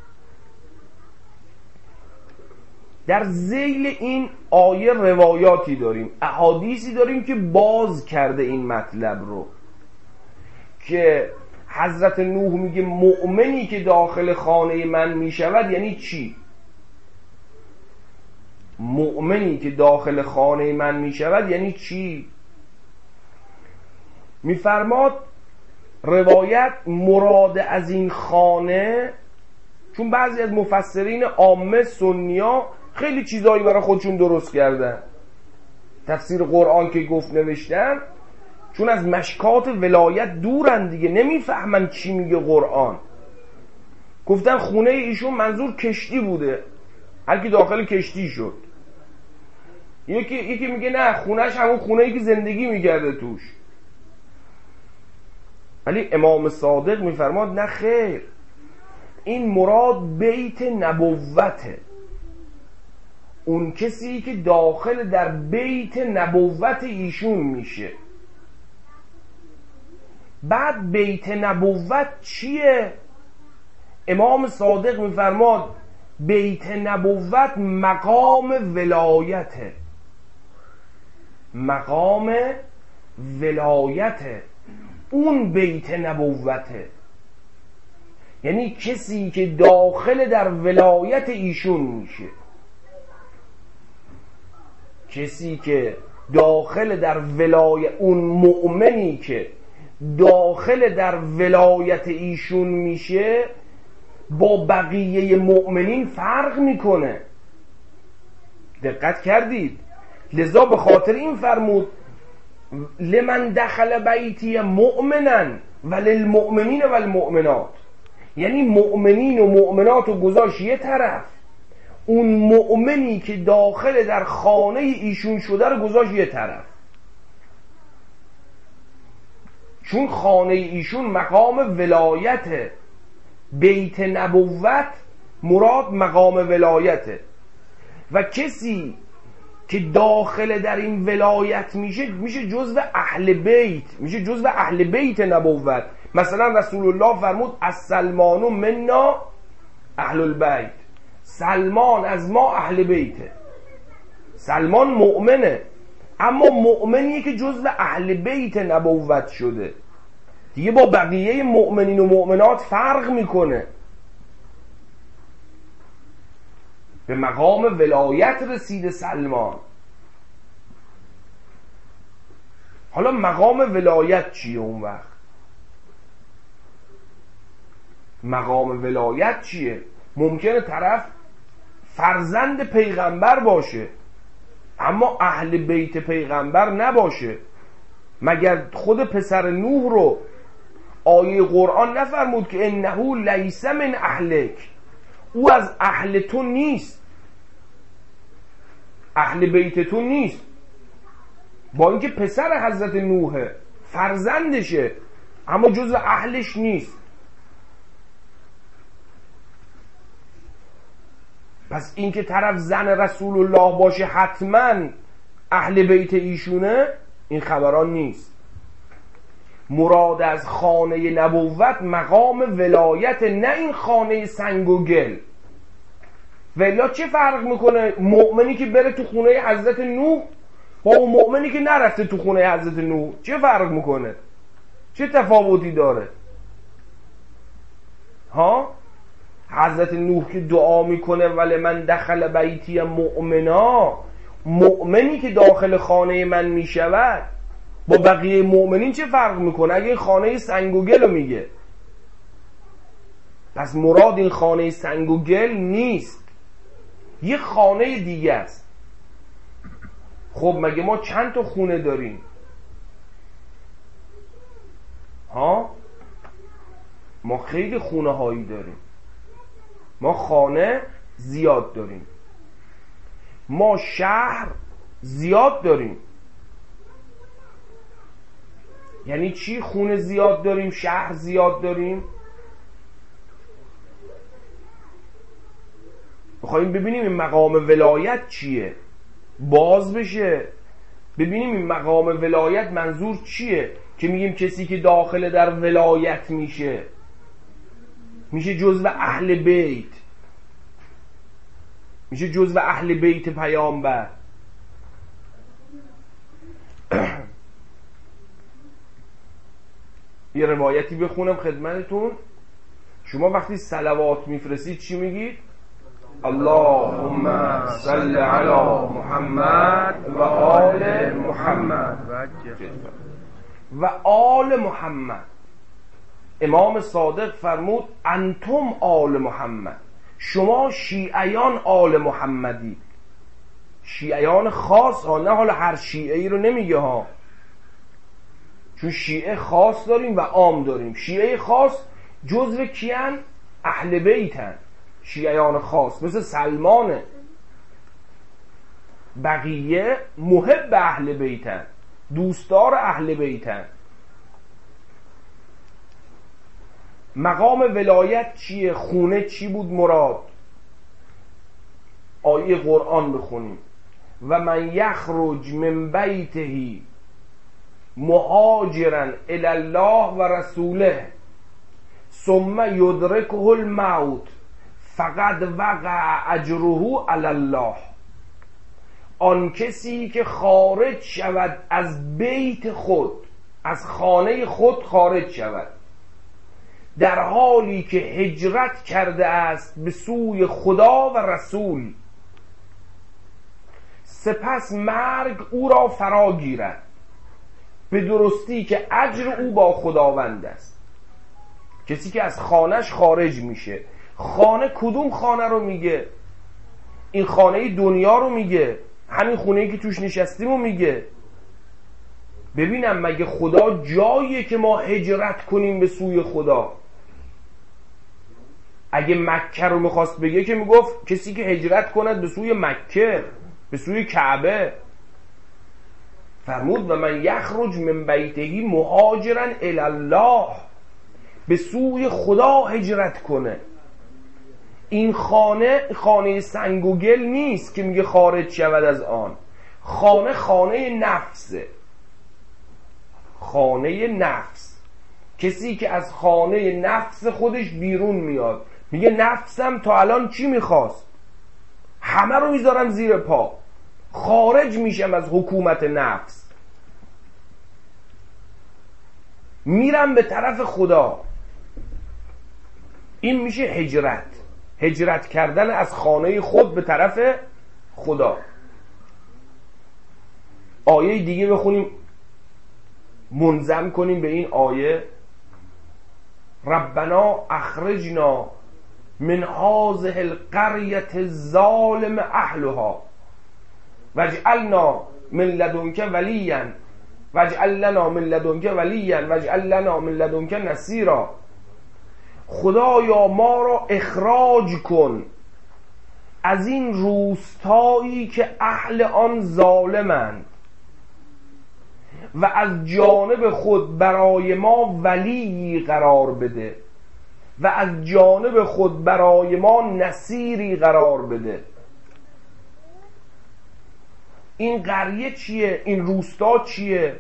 [SPEAKER 1] در ذیل این آیه روایاتی داریم، احادیثی داریم که باز کرده این مطلب رو، که حضرت نوح میگه مؤمنی که داخل خانه من میشود یعنی چی؟ مؤمنی که داخل خانه من میشود یعنی چی؟ میفرماد روایت مراد از این خانه، چون بعضی از مفسرین عامه سنیا خیلی چیزایی برای خودشون درست کردن، تفسیر قرآن که گفت نوشتن، چون از مشکات ولایت دورن دیگه، نمیفهمن چی میگه قرآن، گفتن خونه ایشون منظور کشتی بوده، هر کی داخل کشتی شد. یکی میگه نه خونهش همون خونه‌ای که زندگی میکرده توش. ولی امام صادق میفرماد نه خیر، این مراد بیت نبوته، اون کسی که داخل در بیت نبوت ایشون میشه. بعد بیت نبوت چیه؟ امام صادق میفرماد بیت نبوت مقام ولایته، مقام ولایته، اون بیت نبوته. یعنی کسی که داخل در ولایت ایشون میشه، کسی که داخل در ولایت، اون مؤمنی که داخل در ولایت ایشون میشه با بقیه مؤمنین فرق میکنه. دقت کردید؟ لذا به خاطر این فرمود لمن دخل بیتی مؤمنا وللمؤمنین والمؤمنات، یعنی مؤمنین و مؤمنات رو گذاشت یه طرف، اون مؤمنی که داخل در خانه ایشون شده رو گذاشت یه طرف، چون خانه ایشون مقام ولایته. بیت نبوت مراد مقام ولایته و کسی که داخل در این ولایت میشه جزو اهل بیت، میشه جزو اهل بیت نبوت. مثلا رسول الله فرمود السلمان منا اهل البیت، سلمان از ما اهل بیته. سلمان مؤمنه، اما مؤمنیه که جزو اهل بیت نبوت شده، دیگه با بقیه مؤمنین و مؤمنات فرق میکنه، به مقام ولایت رسیده سلمان. حالا مقام ولایت چیه اون وقت؟ مقام ولایت چیه؟ ممکنه طرف فرزند پیغمبر باشه اما اهل بیت پیغمبر نباشه. مگر خود پسر نوح رو آیه قرآن نفرمود که انه لیس من اهلک، او از اهل تو نیست، اهل بیت تو نیست، با اینکه پسر حضرت نوحه، فرزندشه، اما جزو اهلش نیست. پس اینکه طرف زن رسول الله باشه حتما اهل بیت ایشونه، این خبران نیست. مراد از خانه نبوت مقام ولایت، نه این خانه سنگ و گل. ولی چه فرق میکنه مؤمنی که بره تو خونه حضرت نوح با اون مؤمنی که نرفته تو خونه حضرت نوح؟ چه فرق میکنه؟ چه تفاوتی داره؟ ها؟ حضرت نوح که دعا میکنه ولی من دخل بیتی مؤمنا، مؤمنی که داخل خانه من میشود با بقیه مؤمنین چه فرق میکنه اگه این خانه سنگ و گل رو میگه؟ پس مراد این خانه سنگ و گل نیست، یه خانه دیگه است. خب مگه ما چند تا خونه داریم؟ ها؟ ما خیلی خونه هایی داریم، ما خانه زیاد داریم، ما شهر زیاد داریم. یعنی چی خونه زیاد داریم شهر زیاد داریم؟ بخوایم ببینیم این مقام ولایت چیه، باز بشه ببینیم این مقام ولایت منظور چیه که میگیم کسی که داخل در ولایت میشه جزو اهل بیت، میشه جزو اهل بیت پیامبر. یه روایتی بخونم خدمتتون. شما وقتی صلوات میفرستید چی میگید؟ اللهم صل علی محمد و آل محمد و آل محمد. امام صادق فرمود انتم آل محمد، شما شیعیان آل محمدی. شیعیان خاص ها، نه حالا هر شیعی رو نمیگه ها، چون شیعه خاص داریم و عام داریم. شیعه خاص جزو کیان؟ اهل بیتن. شیعیان خاص مثل سلمانه، بقیه محب اهل بیتن، دوستدار اهل بیتن. مقام ولایت چیه؟ خونه چی بود مراد؟ آیه قرآن بخونیم و من یخرج من بیته مهاجرا الی الله و رسوله ثم یدرکه الموت فقد وقع اجره علی الله، آن کسی که خارج شود از بیت خود، از خانه خود خارج شود در حالی که هجرت کرده است به سوی خدا و رسول، سپس مرگ او را فرا گیرد به درستی که اجر او با خداوند است. کسی که از خانهش خارج میشه، خانه کدوم خانه رو میگه؟ این خانه دنیا رو میگه، همین خونه‌ای که توش نشستیم رو میگه. ببینم مگه خدا جاییه که ما هجرت کنیم به سوی خدا؟ اگه مکه رو میخواست بگه که میگفت کسی که هجرت کند به سوی مکه، به سوی کعبه. فرمود و من یخرج من بیته مهاجرا الی الله، به سوی خدا هجرت کنه. این خانه سنگ و گل نیست که میگه خارج شود از آن. خانه نفسه، خانه نفس. کسی که از خانه نفس خودش بیرون میاد، میگه نفسم تا الان چی میخواست؟ همه رو میذارم زیر پا، خارج میشم از حکومت نفس، میرم به طرف خدا. این میشه هجرت کردن از خانه خود به طرف خدا. آیه دیگه بخونیم منظم کنیم به این آیه. ربنا اخرجنا من هذه القرية الظالم اهلها واجعلنا من لدنك وليا واجعل لنا من لدنك وليا واجعل لنا من لدنك نصيرا. خدایا ما را اخراج کن از این روستایی که اهل آن ظالمند و از جانب خود برای ما ولی قرار بده و از جانب خود برای ما نصیری قرار بده. این قریه چیه؟ این روستا چیه؟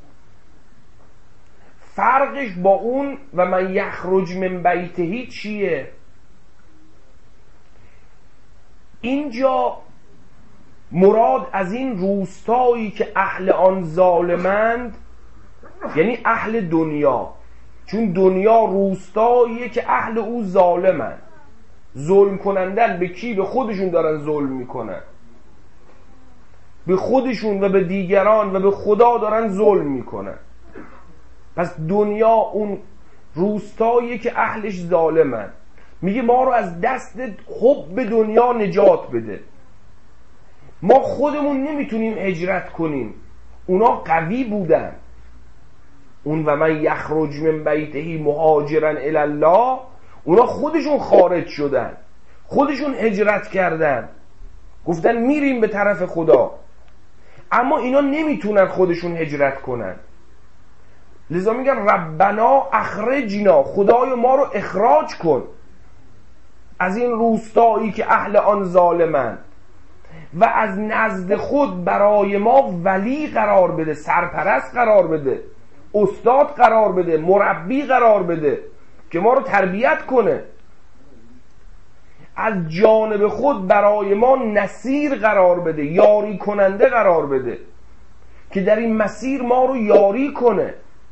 [SPEAKER 1] فرقش با اون و من یخرج من بیتهی چیه؟ اینجا مراد از این روستایی که اهل آن ظالمند یعنی اهل دنیا، چون دنیا روستاییه که اهل او ظالمند. ظلم کنندن به کی؟ به خودشون دارن ظلم میکنن، به خودشون و به دیگران و به خدا دارن ظلم میکنن. پس دنیا اون روستاییه که اهلش ظالمن. میگه ما رو از دست حب دنیا نجات بده. ما خودمون نمیتونیم هجرت کنیم، اونا قوی بودن. اون و من یخرج من بیته مهاجرا الی الله، اونا خودشون خارج شدن، خودشون هجرت کردن، گفتن میریم به طرف خدا. اما اینا نمیتونن خودشون هجرت کنن، لذا میگن ربنا اخرجنا، خدای ما رو اخراج کن از این روستایی که اهل آن ظالمن و از نزد خود برای ما ولی قرار بده، سرپرست قرار بده، استاد قرار بده، مربی قرار بده که ما رو تربیت کنه. از جانب خود برای ما نصیر قرار بده، یاری کننده قرار بده که در این مسیر ما رو یاری کنه.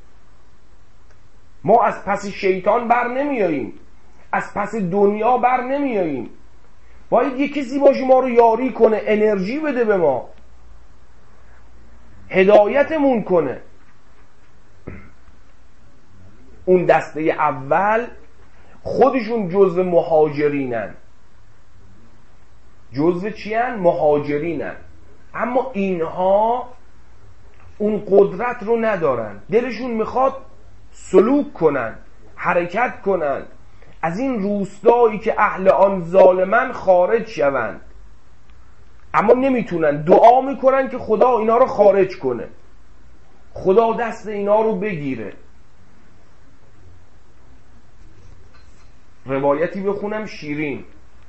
[SPEAKER 1] ما از پس شیطان بر نمیاییم، از پس دنیا بر نمیاییم. باید یک کسی باشه ما رو یاری کنه، انرژی بده به ما، هدایتمون کنه. اون دسته اول خودشون جزو مهاجرینن. جزو چی هن؟ مهاجرینن. اما اینها اون قدرت رو ندارن، دلشون میخواد سلوک کنن، حرکت کنن، از این روستایی که اهل آن ظالمن خارج شوند، اما نمیتونن. دعا میکنن که خدا اینا رو خارج کنه، خدا دست اینا رو بگیره. روایتی بخونم شیرین.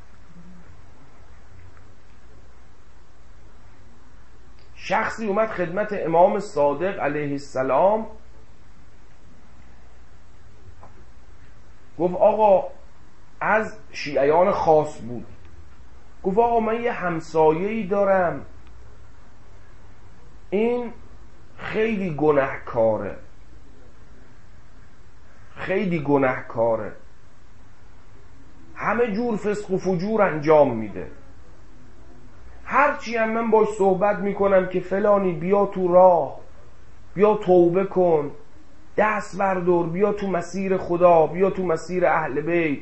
[SPEAKER 1] شخصی اومد خدمت امام صادق علیه السلام، گفت آقا از شیعیان خاص بود. گفت آقا من یه همسایه‌ای دارم، این خیلی گناهکاره، خیلی گناهکاره، همه جور فسق و فجور انجام میده. هرچی هم من باش صحبت میکنم که فلانی بیا تو راه، بیا توبه کن، دست بردار، بیا تو مسیر خدا، بیا تو مسیر اهل بیت،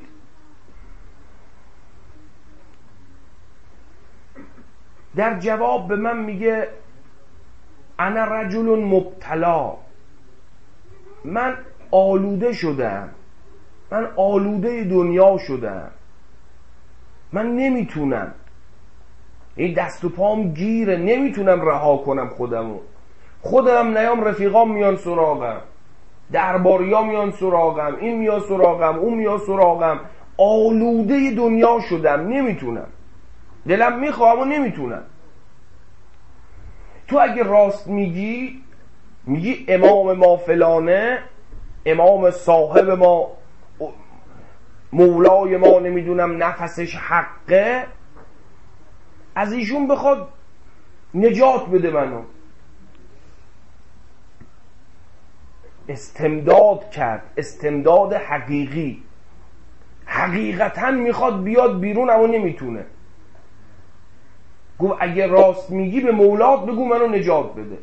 [SPEAKER 1] در جواب به من میگه انا رجل مبتلا، من آلوده شدم، من آلوده دنیا شدم، من نمیتونم، این دست و پام گیره، نمیتونم رها کنم خودم نیام رفیقام میان سراغم، درباریا میان سراغم، این میاد سراغم، اون میاد سراغم، آلوده دنیا شدم، نمیتونم، دلم میخوام و نمیتونم. تو اگه راست میگی امام ما فلانه، امام صاحب ما، مولای ما نمیدونم نفسش حقه، از ایشون بخواد نجات بده منو. استمداد کرد، استمداد حقیقی، حقیقتا میخواد بیاد بیرون اما نمیتونه. گفت اگه راست میگی به مولات بگو منو نجات بده.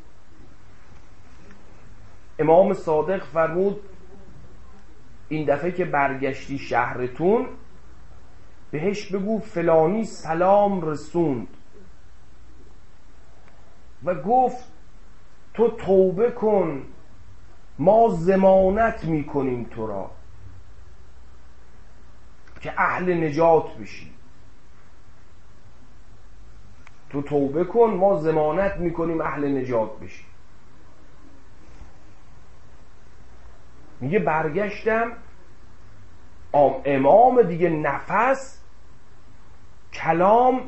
[SPEAKER 1] امام صادق فرمود این دفعه که برگشتی شهرتون بهش بگو فلانی سلام رسوند و گفت تو توبه کن، ما ضمانت میکنیم تو را که اهل نجات بشی. تو توبه کن، ما ضمانت میکنیم اهل نجات بشی. میگه برگشتم، امام دیگه نفس، کلام،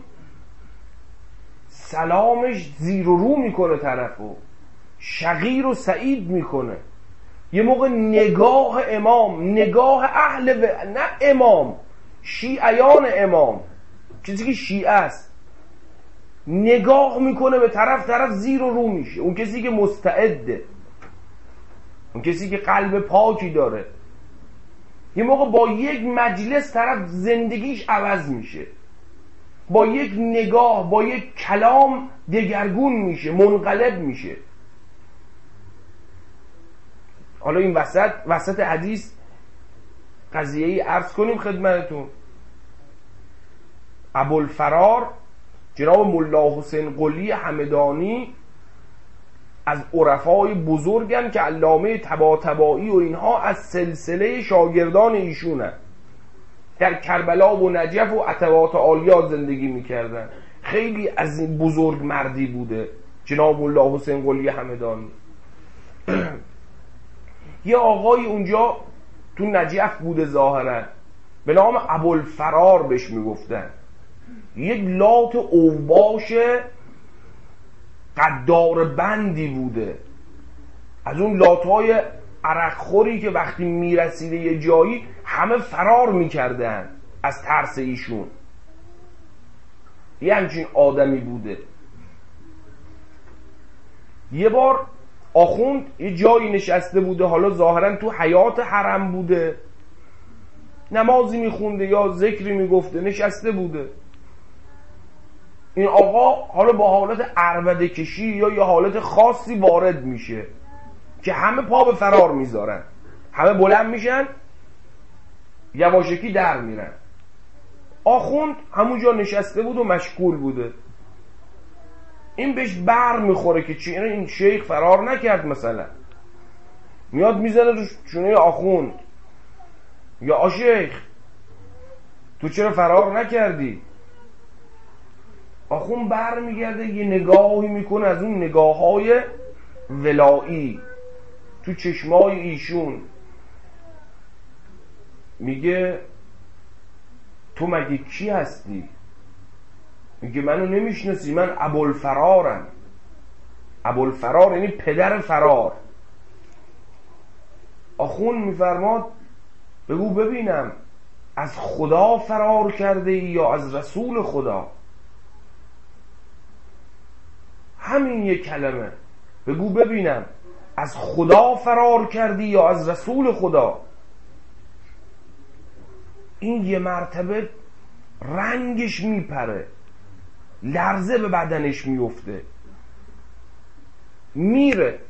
[SPEAKER 1] سلامش زیر و رو میکنه طرفو، شقیر و سعید میکنه. یه موقع نگاه امام، نگاه نه امام، شیعیان امام، چیزی که شیعه است، نگاه میکنه به طرف زیر و رو میشه. اون کسی که مستعده، اون کسی که قلب پاکی داره، یه موقع با یک مجلس طرف زندگیش عوض میشه، با یک نگاه، با یک کلام دگرگون میشه، منقلب میشه. حالا این وسط حدیث قضیه‌ای عرض کنیم خدمتتون. ابوالفرار جناب ملا حسین قلی همدانی از عرفای بزرگن که علامه طباطبایی و اینها از سلسله شاگردان ایشونن، در کربلا و نجف و عتبات عالیا زندگی میکردن. خیلی از این بزرگ مردی بوده جناب ملا حسین قلی همدانی. یه آقای اونجا تو نجف بوده ظاهرا، به نام ابوالفرار بهش میگفتن. یک لات اوباش قدار بندی بوده، از اون لاتهای عرقخوری که وقتی میرسیده یه جایی همه فرار میکردن از ترس ایشون. یه همچین آدمی بوده. یه بار آخوند یه جایی نشسته بوده، حالا ظاهرا تو حیات حرم بوده، نمازی میخونده یا ذکری میگفته، نشسته بوده. این آقا حالا با حالت عربده کشی یا یه حالت خاصی وارد میشه که همه پا به فرار میذارن، همه بلند میشن، یواشکی در میرن. آخوند همونجا نشسته بود و مشغول بوده. این بهش بر میخوره که چی این شیخ فرار نکرد. مثلا میاد میزنه رو شونه آخوند، یا آشیخ تو چرا فرار نکردی؟ آخوند بر میگرده یه نگاهی میکنه از اون نگاههای ولایی تو چشمای ایشون، میگه تو مگه کی هستی؟ میگه منو نمیشناسی، من ابوالفرارم. ابوالفرار یعنی پدر فرار. آخوند میفرماد بگو ببینم از خدا فرار کرده ای یا از رسول خدا؟ همین یک کلمه بگو ببینم، از خدا فرار کردی یا از رسول خدا؟ این یه مرتبه رنگش میپره، لرزه به بدنش میفته، میره.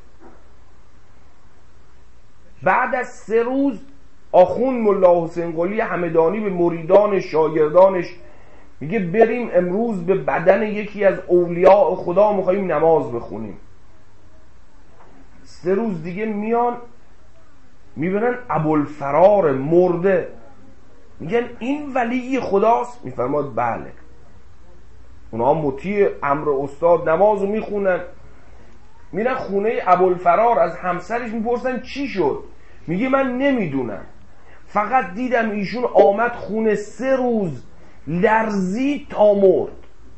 [SPEAKER 1] بعد از 3 روز آخوند ملا حسین قلی همدانی به مریدانش شاگردانش میگه بریم امروز به بدن یکی از اولیاء خدا میخواییم نماز بخونیم. 3 روز دیگه میان میبینن ابوالفرار مرده. میگن این ولی خداست؟ میفرماد بله. اونا مطیع امر استاد نمازو میخونن. میرن خونه ابوالفرار، از همسرش میپرسن چی شد؟ میگه من نمیدونم، فقط دیدم ایشون آمد خونه 3 روز لرزید تا مرد.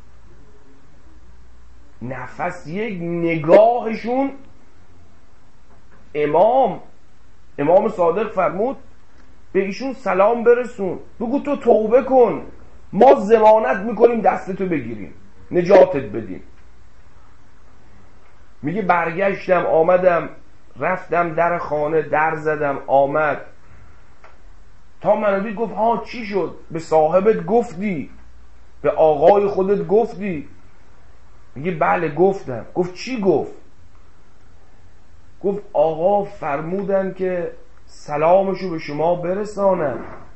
[SPEAKER 1] نفس یک نگاهشون امام صادق فرمود به ایشون سلام برسون، بگو تو توبه کن، ما ضمانت میکنیم دستتو بگیریم نجاتت بدیم. میگه برگشتم آمدم رفتم در خانه در زدم آمد تا منو دید گفت ها چی شد؟ به صاحبت گفتی؟ به آقای خودت گفتی؟ میگه بله گفتم. گفت چی گفت؟ گفت آقا فرمودن که سلامشو به شما برسانم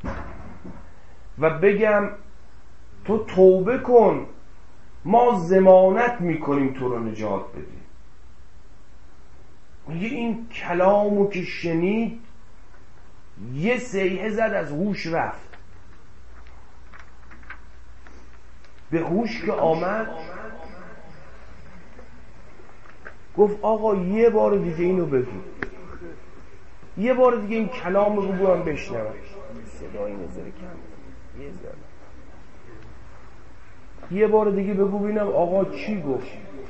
[SPEAKER 1] و بگم تو توبه کن، ما ضمانت میکنیم تو رو نجات بدیم. میگه این کلامو که شنید یه صیحه زد، از هوش رفت. به هوش که آمد گفت آقا یه بار دیگه اینو بگو، یه بار دیگه این کلام رو بگو من بشنوم. صدای نظر کم یه بار دیگه بگو ببینم آقا چی گفت.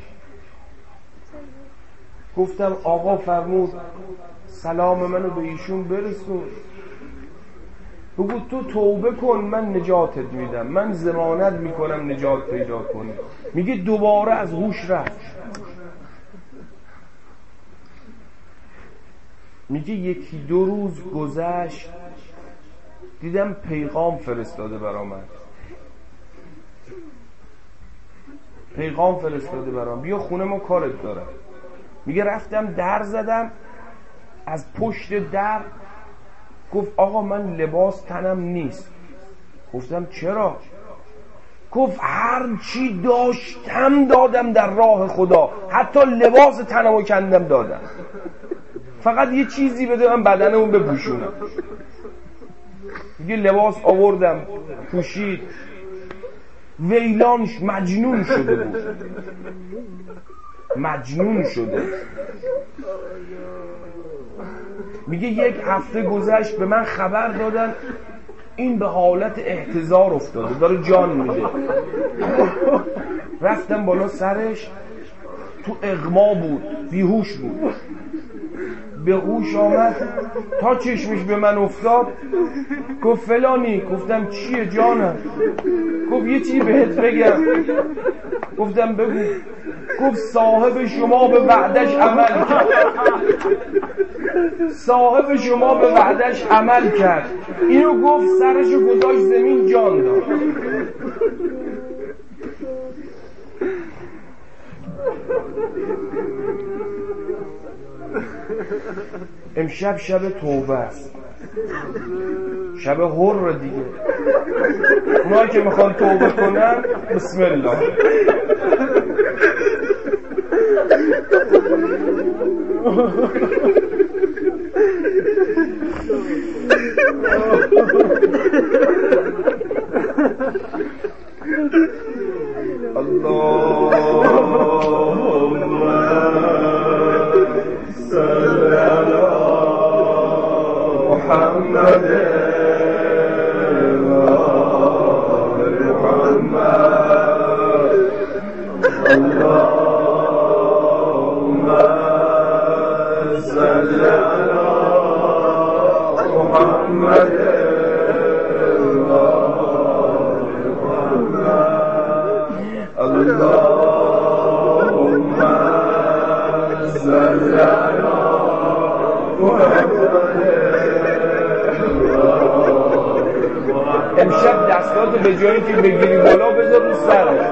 [SPEAKER 1] گفتم آقا فرمود سلام منو به ایشون برسون، بگو تو توبه کن من نجاتت میدم، من ضمانت میکنم نجات پیدا کنی. میگه دوباره از هوش رفت. میگه 1-2 روز گذشت دیدم پیغام فرستاده برام، پیغام فرستاده برام بیا خونه ما کارت دارم. میگه رفتم در زدم، از پشت در گفت آقا من لباس تنم نیست. گفتم چرا؟ گفت هر چی داشتم دادم در راه خدا، حتی لباس تنمو کندم دادم، فقط یه چیزی بده من بدنمو بپوشونم. میگه لباس آوردم پوشید، ویلانش مجنون شده بود، مجنون شده. میگه 1 هفته گذشت به من خبر دادن این به حالت احتضار افتاده داره جان میده. رفتم بالا سرش، تو اغما بود، بیهوش بود. به هوش آمد تا چشمش به من افتاد گفت فلانی. گفتم چیه جانم؟ گفت یه چی بهت بگم. گفتم بگو. گفت صاحب شما به وعدش عمل کرد، صاحب شما به وعدش عمل کرد. اینو گفت سرشو گذاشت زمین جان داد. امشب شب توبه است، شب حر دیگه. اونایی که میخوان توبه کنن بسم الله. امشب دستاتو به جایی که بگیری بالا بذار رو سرش.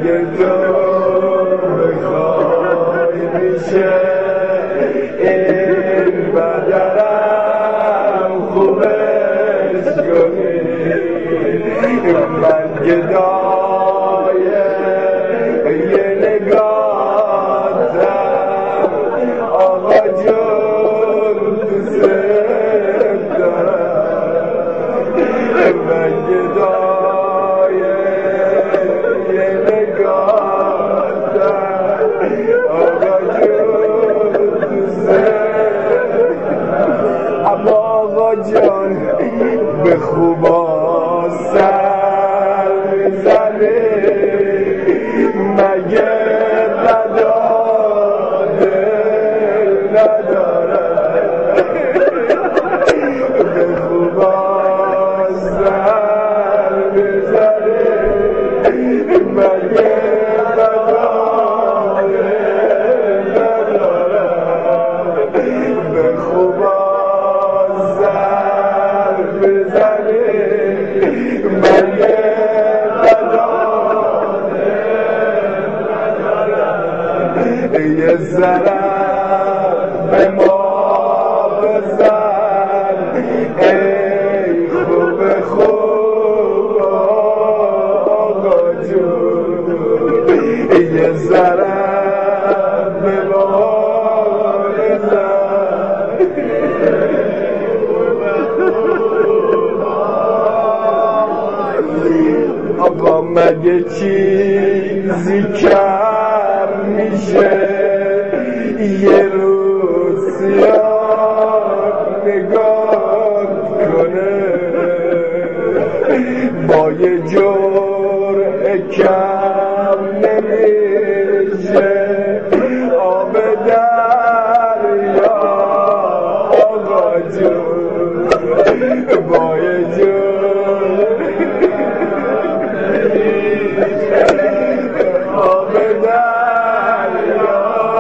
[SPEAKER 2] تو بخوای میشه این بدنم خوبش کنی من گدای یه نگاهتم آقا جون دوست دارم من گدای یه نگاهتم آقا جون دوست اما آقا جان به خوبا سر میزنه مگه نداده نداره به خوبا سر میزنه مگه نداده نداره به خوبا سر میزنه مگه یه ذره به ما بزن ای خوب خوب آقا جون یه ذره به ما بزن آقا مگه چیزی کم میشه یه روز سیاه نگاه کنه با یه جرعه کم نمیشه آب دریا آقا جون با یه جرعه آب دریا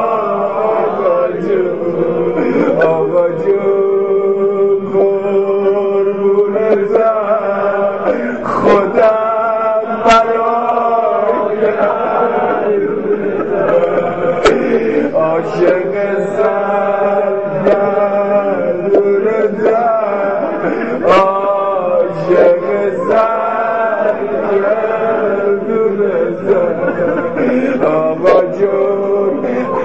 [SPEAKER 2] آقا جون قربونتم خودم برای عاشق سرگردونتم عاشق سرگردونتم آقا جون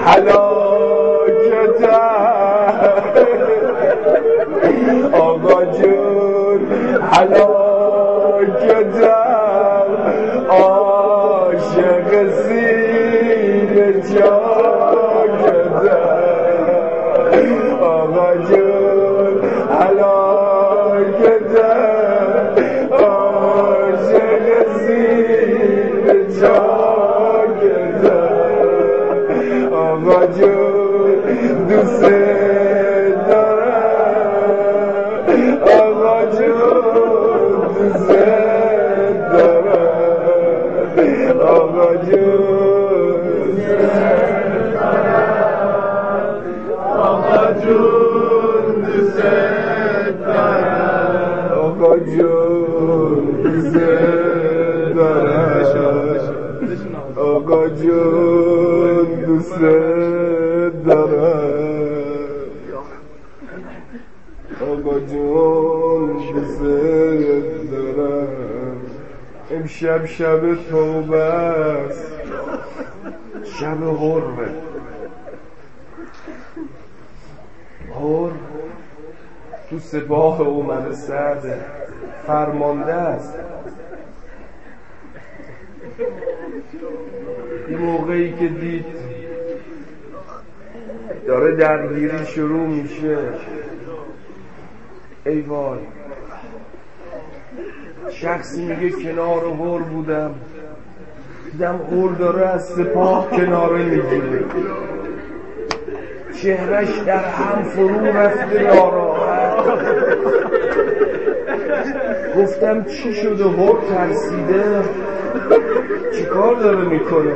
[SPEAKER 2] حلاکتم آقا جون حلاکتم عاشق سینه جاکتم آقا جون حلاکتم عاشق سینه جاکتم آقا جون دوست دارم آقا جون دوست دارم آقا جون آقا جون دوست دارم آقا جون دوست دارم آقا جون دوست دارم آقا جون دوست دارم امشب شب توبه است شب حرمه حرم تو سپاه اومد سعد فرمانده است یه موقعی که دید داره درگیری شروع میشه ای وای شخصی میگه کنار هور بودم دیدم هور داره از سپاه کناره میگیره چهرش در هم فرو رفته ناراحت گفتم چی شده هور ترسیده چی کار داره میکنه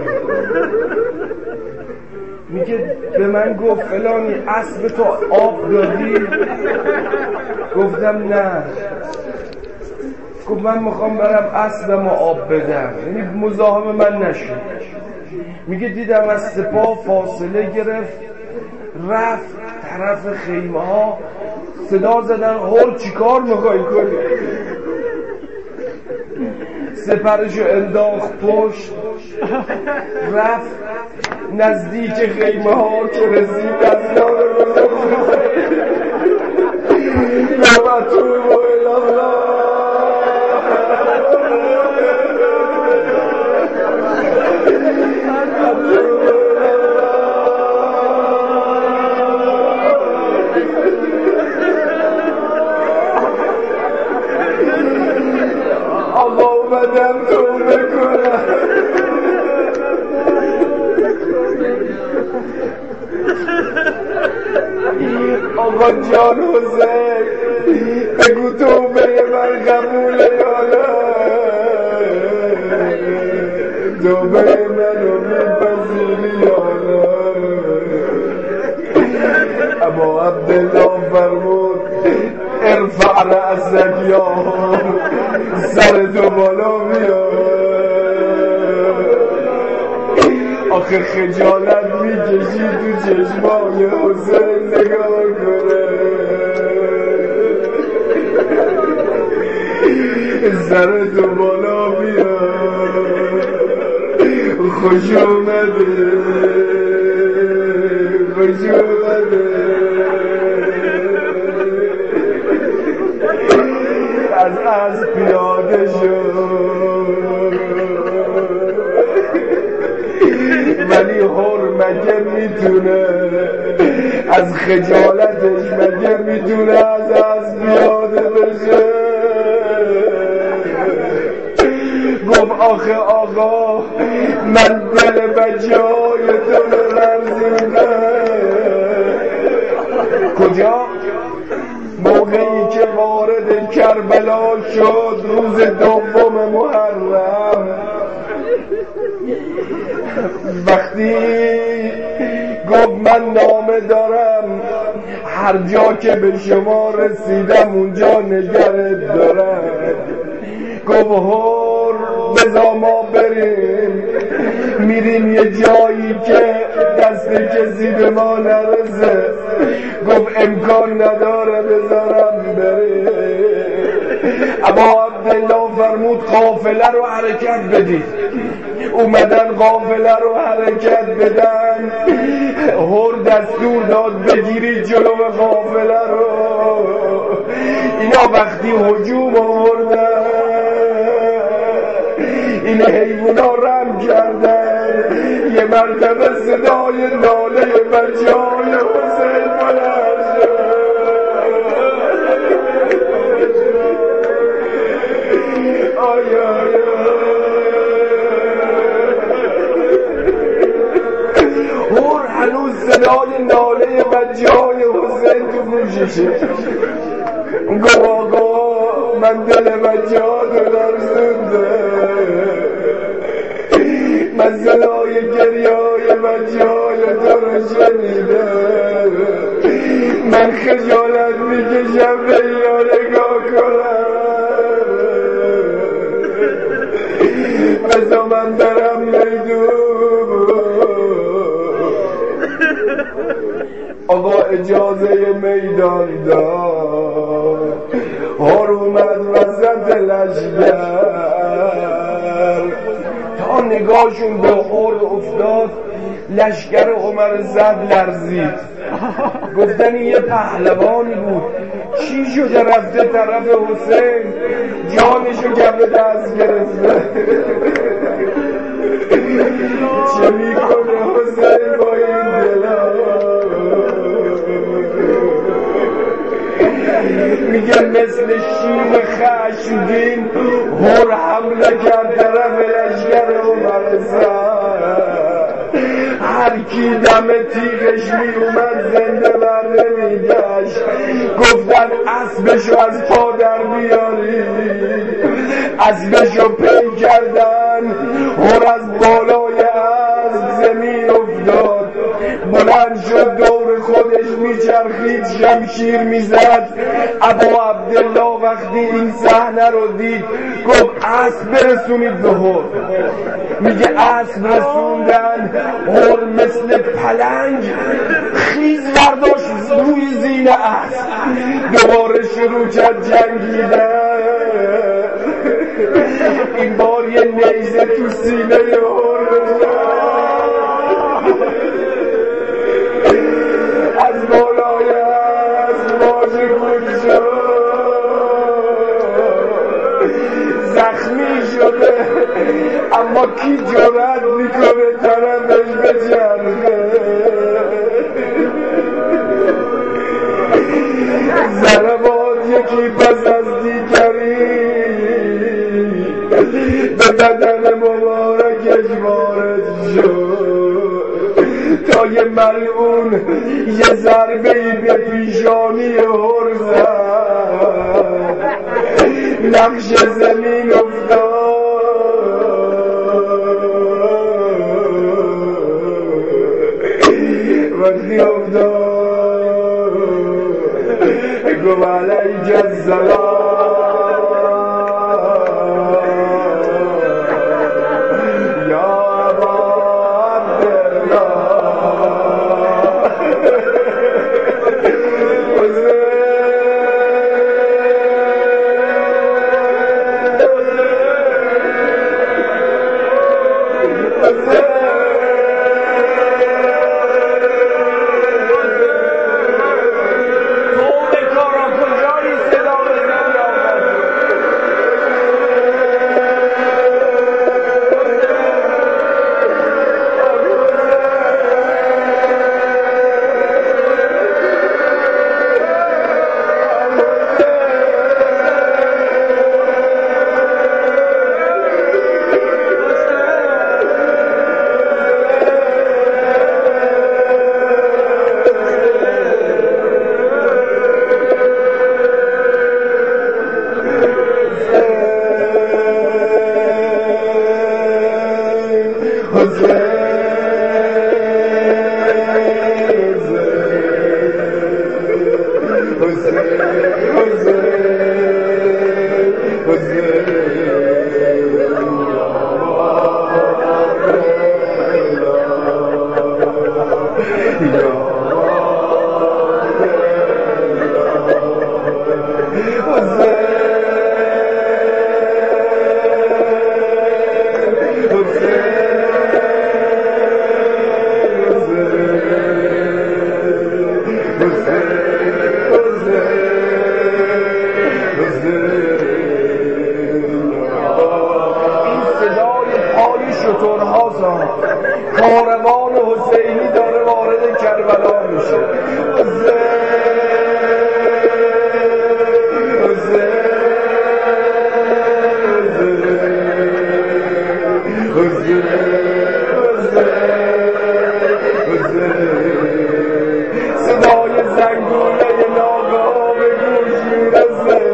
[SPEAKER 2] میگه به من گفت فلانی اسب تو آب دادی گفتم نه گفت من میخوام برم اسبم و آب بدم، یعنی مزاحم من نشد. میگه دیدم از سپاه فاصله گرفت، رفت طرف خیمه ها، صدا زدن هور چی کار میخوایی کنی؟ سپرشو انداخت پشت، رفت نزدیک خیمه ها که رسید از یار نمتوب الله آقا اومدم توبه کنم. آقا جان حسین بگو توبه من قبوله یا نه، توبه منو میپذیری یا نه؟ اما عبدالله فرمود ارفع رأسک یا سر تو بالا بیار. آخه خجالت میکشی تو چشمای حسین نگاه کنه، سر تو بالا بیار. خوش اومده خوش اومده. از پیاده شد، ولی هر مگه میتونه از خجالتش مگه میتونه از پیاده بشه؟ گفت آخه آقا من دل بچه های تو رو لرزیدم. کجا؟ موقعی که وارد کربلا شد روز دوم محرم، وقتی گفت من نامه دارم هر جا که به شما رسیدم اونجا نگرت دارم. گفت هر بذار ما بریم، میریم یه جایی که دست کسی به ما نرسه. گفت امکان نداره بذارم بریم. اما عبدالله فرمود قافله رو حرکت بدید. اومدن قافله رو حرکت بدن، هر دستور داد بگیرید جلو قافله رو. اینا وقتی هجوم آوردن این حیونا رم کردن، یه مرتبه صدای ناله بچه های حسین بلند شد. آی آی هر هنوز صدای ناله بچه های حسین تو گوششه. گفت آقا من دل بچه ها تو لرزونده، من صدای گریه های بچه های تو رو شنیدم، من خجالت میکشم به اینا نگاه کنم. بذار من برم میدون. آقا اجازه میدان داد، هر اومد وسط لشگر، تا نگاهشون به هر افتاد لشگر عمر زد لرزید. گفتن یه پهلوانی بود، چی شده رفته طرف حسین، جانشو کف دست گرفته. چه میکنه حسین با این دلا؟ میگه مثل شیر خشمگین هر حمله کرد طرف لشگر عمر زد. هر کی دم تیغش می اومد زنده بر نمیگشت. گفتن اسبشو از پا در بیاری، اسبشو پی کردن، هر از بالای اسب زمین افتاد، بلند شد دور خودش خانش میچرخید شمشیر میزد. ابا عبدالله وقتی این صحنه رو دید گفت اسب برسونید به هر. میگه اسب رسوندن، هر مثل پلنگ خیز برداشت روی زین اسب، دوباره شروع کرد جنگیدن. این بار یه نیزه تو سینه هر از بالای اسب باشه بود شد، زخمی شده اما کی جرأت میکنه طرفش بجرده. ضربات یکی پس از دیگری به بدن مبارکش وارد شد تا یه ملعون یه ضربه‌ای به پیشانی هر زد، نقش زمین افتاد. وقتی افتاد گفت علیک السلام کاروان حسینی داره وارد کربلا میشه. صدای زنگوله ناگاه به گوش میرسه.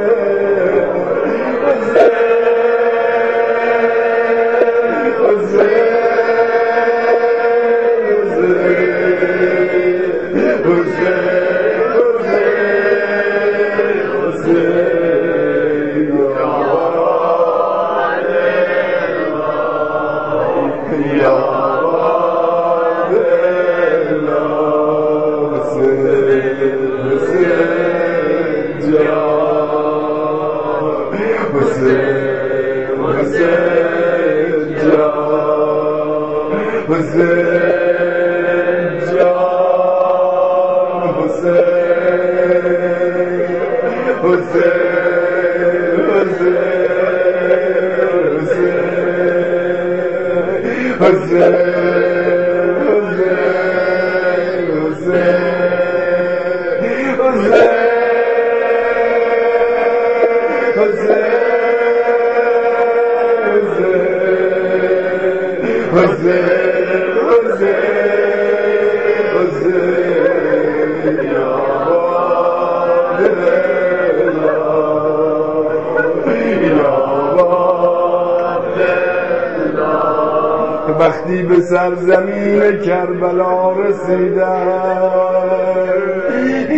[SPEAKER 2] وقتی به سرزمین کربلا رسیدن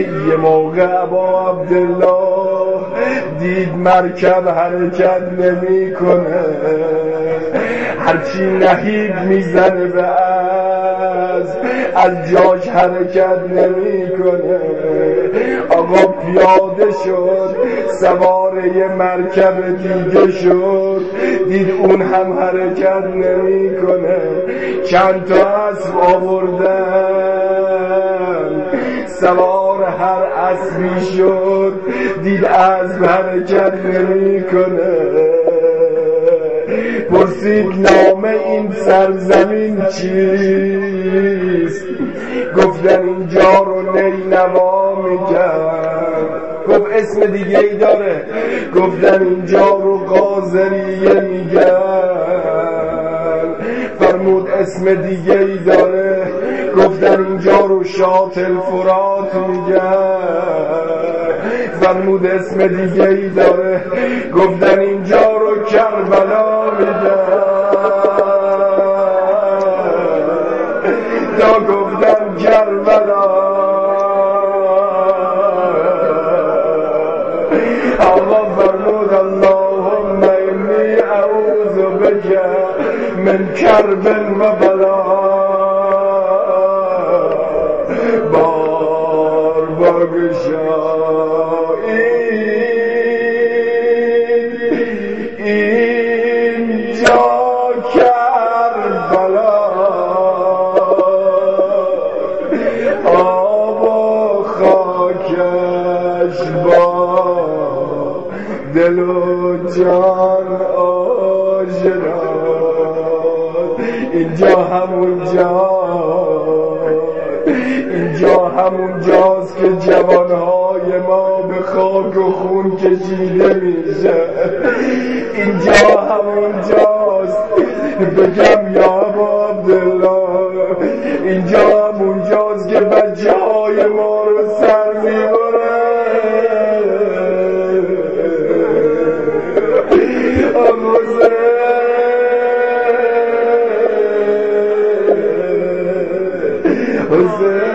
[SPEAKER 2] یه موقع ابا عبدالله دید مرکب حرکت نمی کنه، هرچی نهیب میزنه به از جاش حرکت نمی کنه. آقا پیاده شد سوار یه مرکب دیگه شد، دید اون هم حرکت نمی کنه. چند تا اسب آوردن، سوار هر اسبی شد، دید اسب حرکت نمی کنه. پرسید نام این سرزمین چیست؟ گفتن اینجا رو نینوا میگن. گفت اسم دیگه ای داره؟ گفتن اینجا رو قاضریه میگن. فرمود اسم دیگه ای داره؟ گفتن اینجا رو شاط الفرات میگن. فرمود اسم دیگه ای داره؟ گفتن اینجا رو کربلا میگن. تا گفتن کربلا، آقا فرمود اللهم انی اعوذ بک من کرب و بلا. بار اینجا کربلا، آب و خاکش با دل و جان آشنا. اینجا همون جاست که جوانهای ما به خاک و خون کشیده میشه. اینجا همون جاست، بگم یا ابا عبدالله، اینجا همون جاست که بچه های ما رو سر میبره. حسین